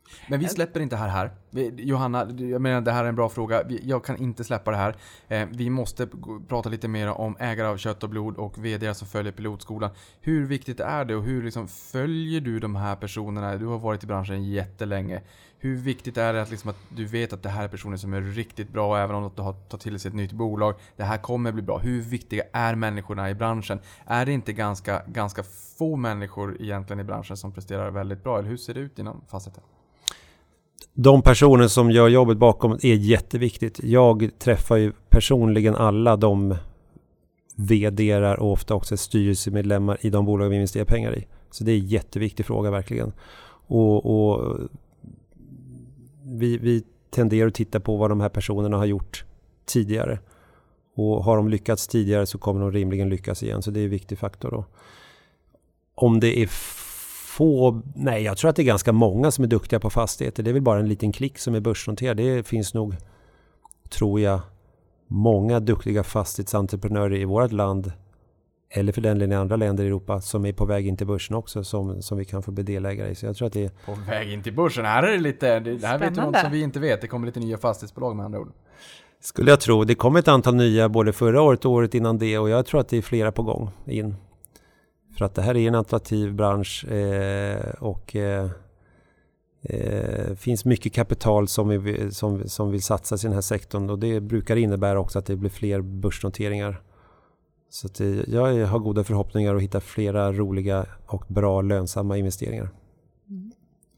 Men vi släpper inte här. Johanna, jag menar det här är en bra fråga. Jag kan inte släppa det här. Vi måste prata lite mer om ägare av kött och blod och vd som följer pilotskolan. Hur viktigt är det och hur liksom följer du de här personerna? Du har varit i branschen jättelänge. Hur viktigt är det att du vet att det här är personer som är riktigt bra, även om du har tagit till sig ett nytt bolag? Det här kommer bli bra. Hur viktiga är människorna i branschen? Är det inte ganska få människor egentligen i branschen som presterar väldigt bra? Eller hur ser det ut inom fastigheten? De personer som gör jobbet bakom är jätteviktigt. Jag träffar ju personligen alla de vd:ar och ofta också styrelsemedlemmar i de bolag vi investerar pengar i. Så det är en jätteviktig fråga verkligen. Och vi tenderar att titta på vad de här personerna har gjort tidigare. Och har de lyckats tidigare så kommer de rimligen lyckas igen. Så det är en viktig faktor då. Om det är nej, jag tror att det är ganska många som är duktiga på fastigheter. Det är väl bara en liten klick som är börsnoterad. Det finns nog, tror jag, många duktiga fastighetsentreprenörer i vårt land eller för den delen i andra länder i Europa som är på väg in till börsen också som vi kan få bli delägare i. Så jag tror att det är... På väg in till börsen. Här är det lite... Det här vet du något som vi inte vet. Det kommer lite nya fastighetsbolag med andra ord. Skulle jag tro. Det kom ett antal nya både förra året och året innan det och jag tror att det är flera på gång in. För att det här är en attraktiv bransch och finns mycket kapital som vill satsa i den här sektorn och det brukar innebära också att det blir fler börsnoteringar. Så att jag har goda förhoppningar att hitta flera roliga och bra lönsamma investeringar. Mm.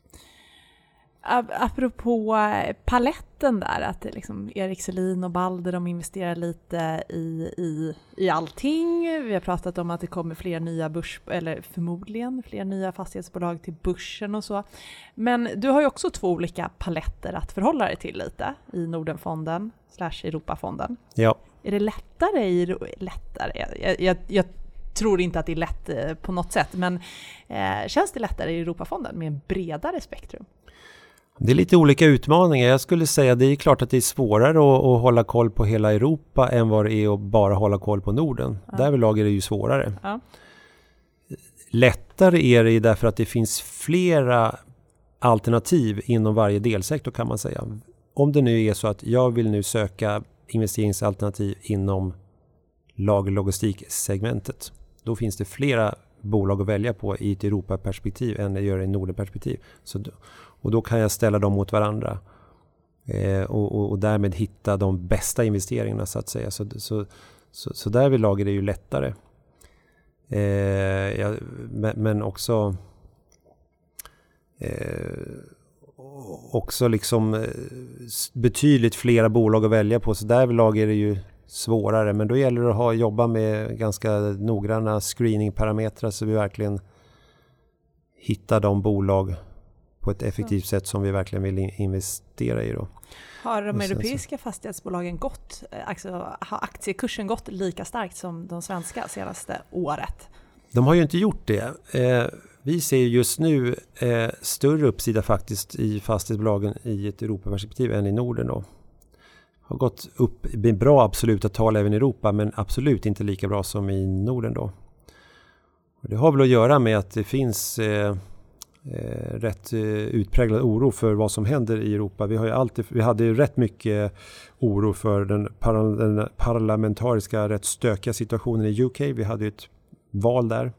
Apropå paletten där, att liksom Erik Selin och Balder de investerar lite i allting. Vi har pratat om att det kommer fler nya förmodligen fler nya fastighetsbolag till börsen och så. Men du har ju också 2 olika paletter att förhålla dig till lite i Nordenfonden / Europafonden. Ja. Är det lättare? Jag tror inte att det är lätt på något sätt, men känns det lättare i Europafonden med en bredare spektrum? Det är lite olika utmaningar. Jag skulle säga att det är klart att det är svårare att hålla koll på hela Europa än vad det är att bara hålla koll på Norden. Ja. Därvidlag är det ju svårare. Ja. Lättare är det därför att det finns flera alternativ inom varje delsektor kan man säga. Om det nu är så att jag vill nu söka investeringsalternativ inom lagerlogistiksegmentet. Då finns det flera bolag att välja på i ett Europaperspektiv än det gör i Nordenperspektiv. Och då kan jag ställa dem mot varandra och därmed hitta de bästa investeringarna så att säga. Så därvidlag är det ju lättare. Men också liksom betydligt flera bolag att välja på. Så därvidlag är det ju svårare. Men då gäller det att jobba med ganska noggranna screeningparametrar så vi verkligen hittar de bolag på ett effektivt sätt som vi verkligen vill investera i då. Har de europeiska fastighetsbolagen har aktiekursen gått lika starkt som de svenska senaste året? De har ju inte gjort det. Vi ser just nu större uppsida faktiskt i fastighetsbolagen i ett Europaperspektiv än i Norden då. Har gått upp med bra absoluta tal även i Europa men absolut inte lika bra som i Norden då. Och det har väl att göra med att det finns rätt utpräglad oro för vad som händer i Europa. Vi hade ju rätt mycket oro för den parlamentariska rätt stökiga situationen i UK. Vi hade ju ett val där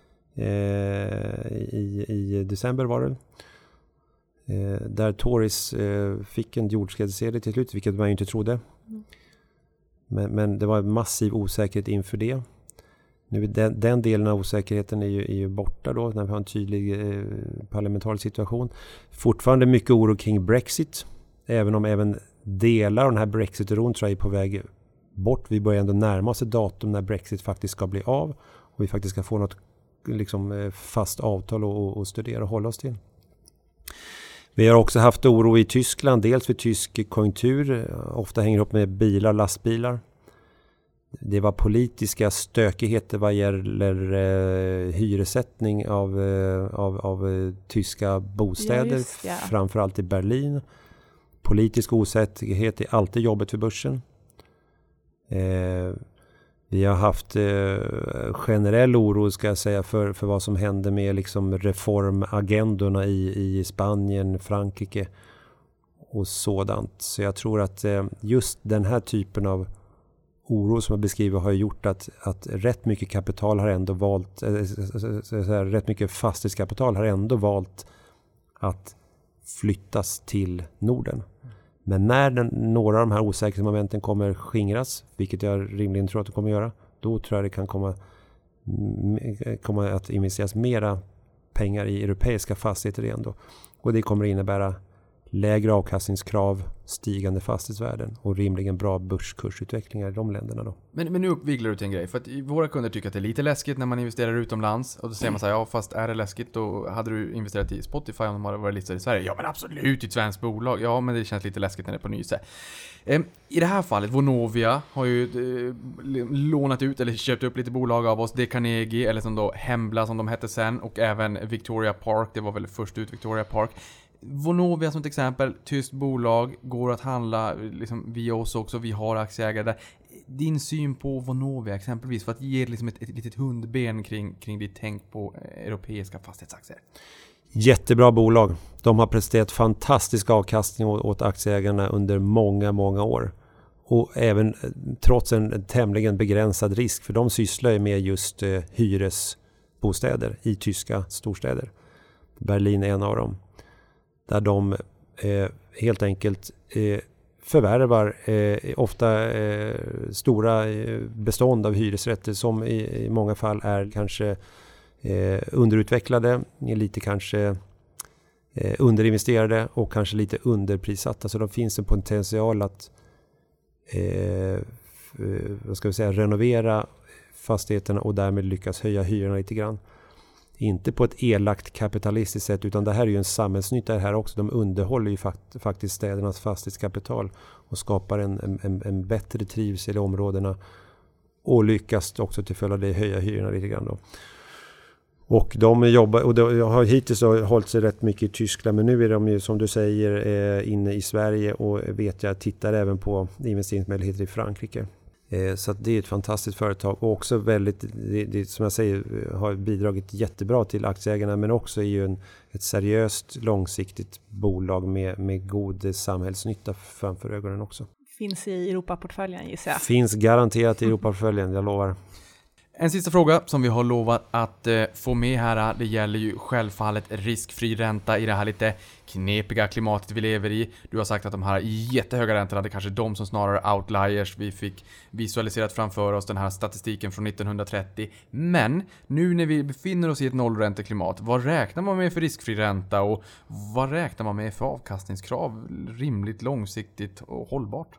i december var det. Där Tories fick en jordskredsserie till slut, vilket man ju inte trodde. Men det var en massiv osäkerhet inför det. Nu den delen av osäkerheten är ju borta då när vi har en tydlig parlamentarisk situation. Fortfarande mycket oro kring Brexit. Även om även delar av den här Brexit-oron tror jag är på väg bort. Vi börjar ändå närma oss ett datum när Brexit faktiskt ska bli av. Och vi faktiskt ska få något liksom, fast avtal och studera och hålla oss till. Vi har också haft oro i Tyskland. Dels för tysk konjunktur. Ofta hänger ihop med bilar och lastbilar. Det var politiska stökigheter vad gäller hyressättning av tyska bostäder, framförallt i Berlin. Politisk osäkerhet är alltid jobbet för börsen. Vi har haft generell oro ska jag säga för vad som händer med liksom reformagendorna i Spanien, Frankrike och sådant. Så jag tror att just den här typen av oro som jag beskriver har gjort att rätt mycket kapital har ändå valt, rätt mycket fastighetskapital har ändå valt att flyttas till Norden. Men när några av de här osäkerhetsmomenten kommer skingras, vilket jag rimligen tror att det kommer göra, då tror jag det kan komma att investeras mera pengar i europeiska fastigheter igen då. Och det kommer innebära lägre avkastningskrav, stigande fastighetsvärden och rimligen bra börskursutvecklingar i de länderna då. Men nu uppviglar du till en grej, för att våra kunder tycker att det är lite läskigt när man investerar utomlands, och då säger man så här, ja fast är det läskigt då hade du investerat i Spotify om de hade varit listade i Sverige? Ja men absolut, i ett svenskt bolag. Ja men det känns lite läskigt när det är på Nyse. I det här fallet, Vonovia har ju lånat ut eller köpt upp lite bolag av oss, det Carnegie eller som då Hembla som de hette sen, och även Victoria Park, det var väl först ut Victoria Park. Vonovia som ett exempel, tyskt bolag, går att handla liksom via oss också, vi har aktieägare där. Din syn på Vonovia exempelvis, för att ge liksom ett litet hundben kring ditt tänk på europeiska fastighetsaktier. Jättebra bolag. De har presterat fantastisk avkastning åt aktieägarna under många, många år. Och även trots en tämligen begränsad risk, för de sysslar med just hyresbostäder i tyska storstäder. Berlin är en av dem. Där de helt enkelt förvärvar ofta stora bestånd av hyresrätter som i många fall är kanske underutvecklade, lite kanske underinvesterade och kanske lite underprissatta. Så det finns en potential att renovera fastigheterna och därmed lyckas höja hyrorna lite grann. Inte på ett elakt kapitalistiskt sätt, utan det här är ju en samhällsnytta här också. De underhåller ju faktiskt städernas fastighetskapital och skapar en bättre trivsel i områdena och lyckas också till följd av det höja hyrorna lite grann då. Och de jobbar, och de har hittills hållit sig rätt mycket i Tyskland, men nu är de ju som du säger inne i Sverige och vet jag tittar även på investeringsmöjligheter i Frankrike. Så att det är ett fantastiskt företag och också väldigt, det som jag säger har bidragit jättebra till aktieägarna, men också är ju ett seriöst långsiktigt bolag med god samhällsnytta framför ögonen också. Finns i Europaportföljen gissar jag. Finns garanterat i Europaportföljen, jag lovar. En sista fråga som vi har lovat att få med här, det gäller ju självfallet riskfri ränta i det här lite knepiga klimatet vi lever i. Du har sagt att de här jättehöga räntorna, det är kanske de som snarare outliers. Vi fick visualiserat framför oss den här statistiken från 1930. Men nu när vi befinner oss i ett nollränteklimat, vad räknar man med för riskfri ränta och vad räknar man med för avkastningskrav rimligt, långsiktigt och hållbart?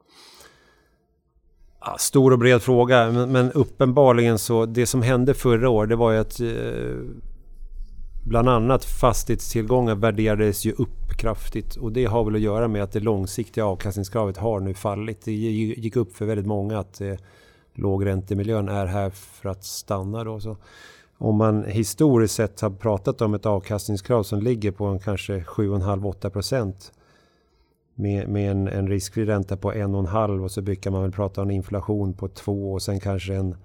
Stor och bred fråga, men uppenbarligen så det som hände förra år, det var ju att bland annat fastighetstillgångar värderades ju upp kraftigt, och det har väl att göra med att det långsiktiga avkastningskravet har nu fallit. Det gick upp för väldigt många att lågräntemiljön är här för att stanna då. Så om man historiskt sett har pratat om ett avkastningskrav som ligger på en kanske 7,5-8% med en riskfri ränta på 1,5, och så brukar man väl prata om en inflation på 2 och sen kanske en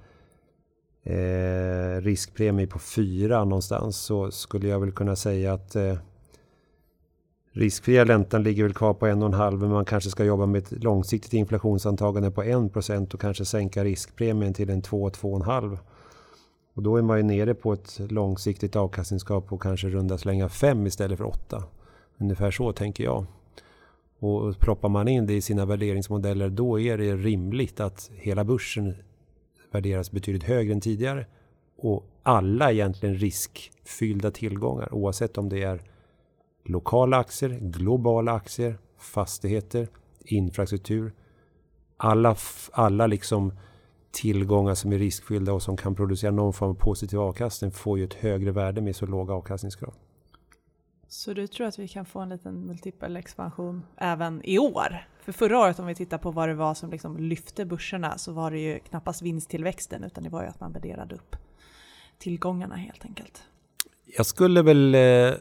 riskpremie på 4 någonstans, så skulle jag väl kunna säga att riskfria räntan ligger väl kvar på 1,5, men man kanske ska jobba med ett långsiktigt inflationsantagande på 1% och kanske sänka riskpremien till en 2-2,5. Och då är man ju nere på ett långsiktigt avkastningskrav på kanske runda slänga 5 istället för 8. Ungefär så tänker jag. Och proppar man in det i sina värderingsmodeller, då är det rimligt att hela börsen värderas betydligt högre än tidigare. Och alla egentligen riskfyllda tillgångar, oavsett om det är lokala aktier, globala aktier, fastigheter, infrastruktur. Alla liksom tillgångar som är riskfyllda och som kan producera någon form av positiv avkastning får ju ett högre värde med så låga avkastningskrav. Så du tror att vi kan få en liten multipel expansion även i år? För förra året, om vi tittar på vad det var som liksom lyfte börserna, så var det ju knappast vinsttillväxten, utan det var ju att man värderade upp tillgångarna helt enkelt. Jag skulle väl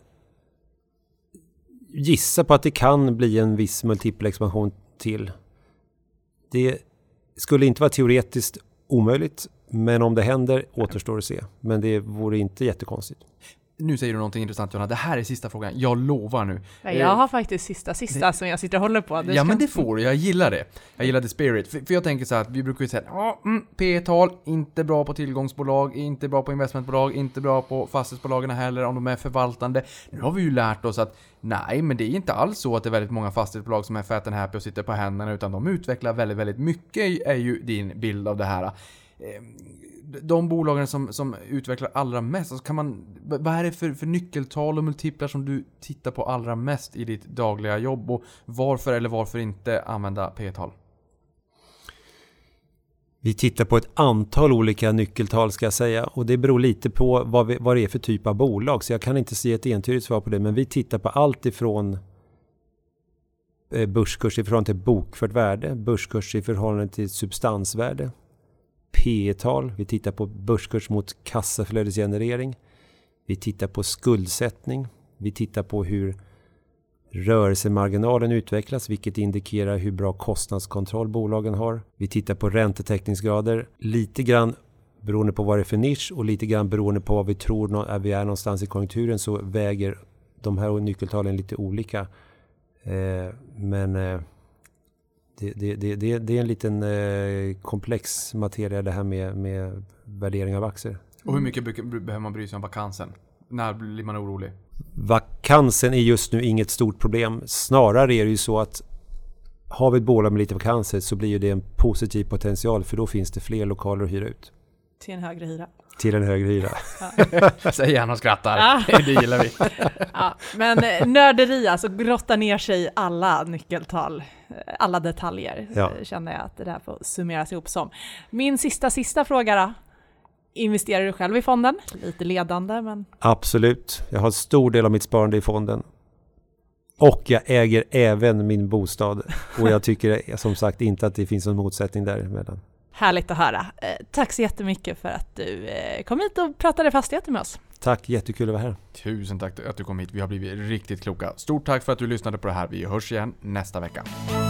gissa på att det kan bli en viss multipel expansion till. Det skulle inte vara teoretiskt omöjligt. Men om det händer återstår att se. Men det vore inte jättekonstigt. Nu säger du någonting intressant, Jonna. Det här är sista frågan. Jag lovar nu. Jag har faktiskt sista som jag sitter och håller på. Ja, men det får du. Jag gillar det. Jag gillar the spirit. För jag tänker så här att vi brukar ju säga P-tal, inte bra på tillgångsbolag, inte bra på investmentbolag, inte bra på fastighetsbolagen heller om de är förvaltande. Nu har vi ju lärt oss att nej, men det är inte alls så att det är väldigt många fastighetsbolag som är fat and happy och sitter på händerna, utan de utvecklar väldigt, väldigt mycket, är ju din bild av det här. De bolagen som utvecklar allra mest, alltså vad är det för nyckeltal och multiplar som du tittar på allra mest i ditt dagliga jobb, och varför eller varför inte använda P-tal? Vi tittar på ett antal olika nyckeltal ska jag säga, och det beror lite på vad det är för typ av bolag, så jag kan inte se ett entydigt svar på det, men vi tittar på allt ifrån börskurs i förhållande till bokfört värde, börskurs i förhållande till substansvärde, P-tal, vi tittar på börskurs mot kassaflödesgenerering, vi tittar på skuldsättning, vi tittar på hur rörelsemarginalen utvecklas, vilket indikerar hur bra kostnadskontroll bolagen har. Vi tittar på räntetäckningsgrader, lite grann beroende på vad det är för nisch och lite grann beroende på vad vi tror att vi är någonstans i konjunkturen, så väger de här nyckeltalen lite olika. Men det är en liten komplex materia det här med värdering av aktier. Och hur mycket behöver man bry sig om vakansen? När blir man orolig? Vakansen är just nu inget stort problem. Snarare är det ju så att har vi ett bolag med lite vakanser så blir det en positiv potential, för då finns det fler lokaler att hyra ut. Till en högre hyra. Till en högre hyra. Ja. Säger han och skrattar. Det gillar vi. Ja, men nörderi, alltså grotta ner sig i alla nyckeltal, alla detaljer. Ja. Känner jag att det där får summeras ihop som. Min sista fråga då. Investerar du själv i fonden? Lite ledande, men... Absolut. Jag har en stor del av mitt sparande i fonden. Och jag äger även min bostad. Och jag tycker som sagt inte att det finns någon motsättning däremellan. Härligt att höra. Tack så jättemycket för att du kom hit och pratade fastigheter med oss. Tack, jättekul att vara här. Tusen tack att du kom hit. Vi har blivit riktigt kloka. Stort tack för att du lyssnade på det här. Vi hörs igen nästa vecka.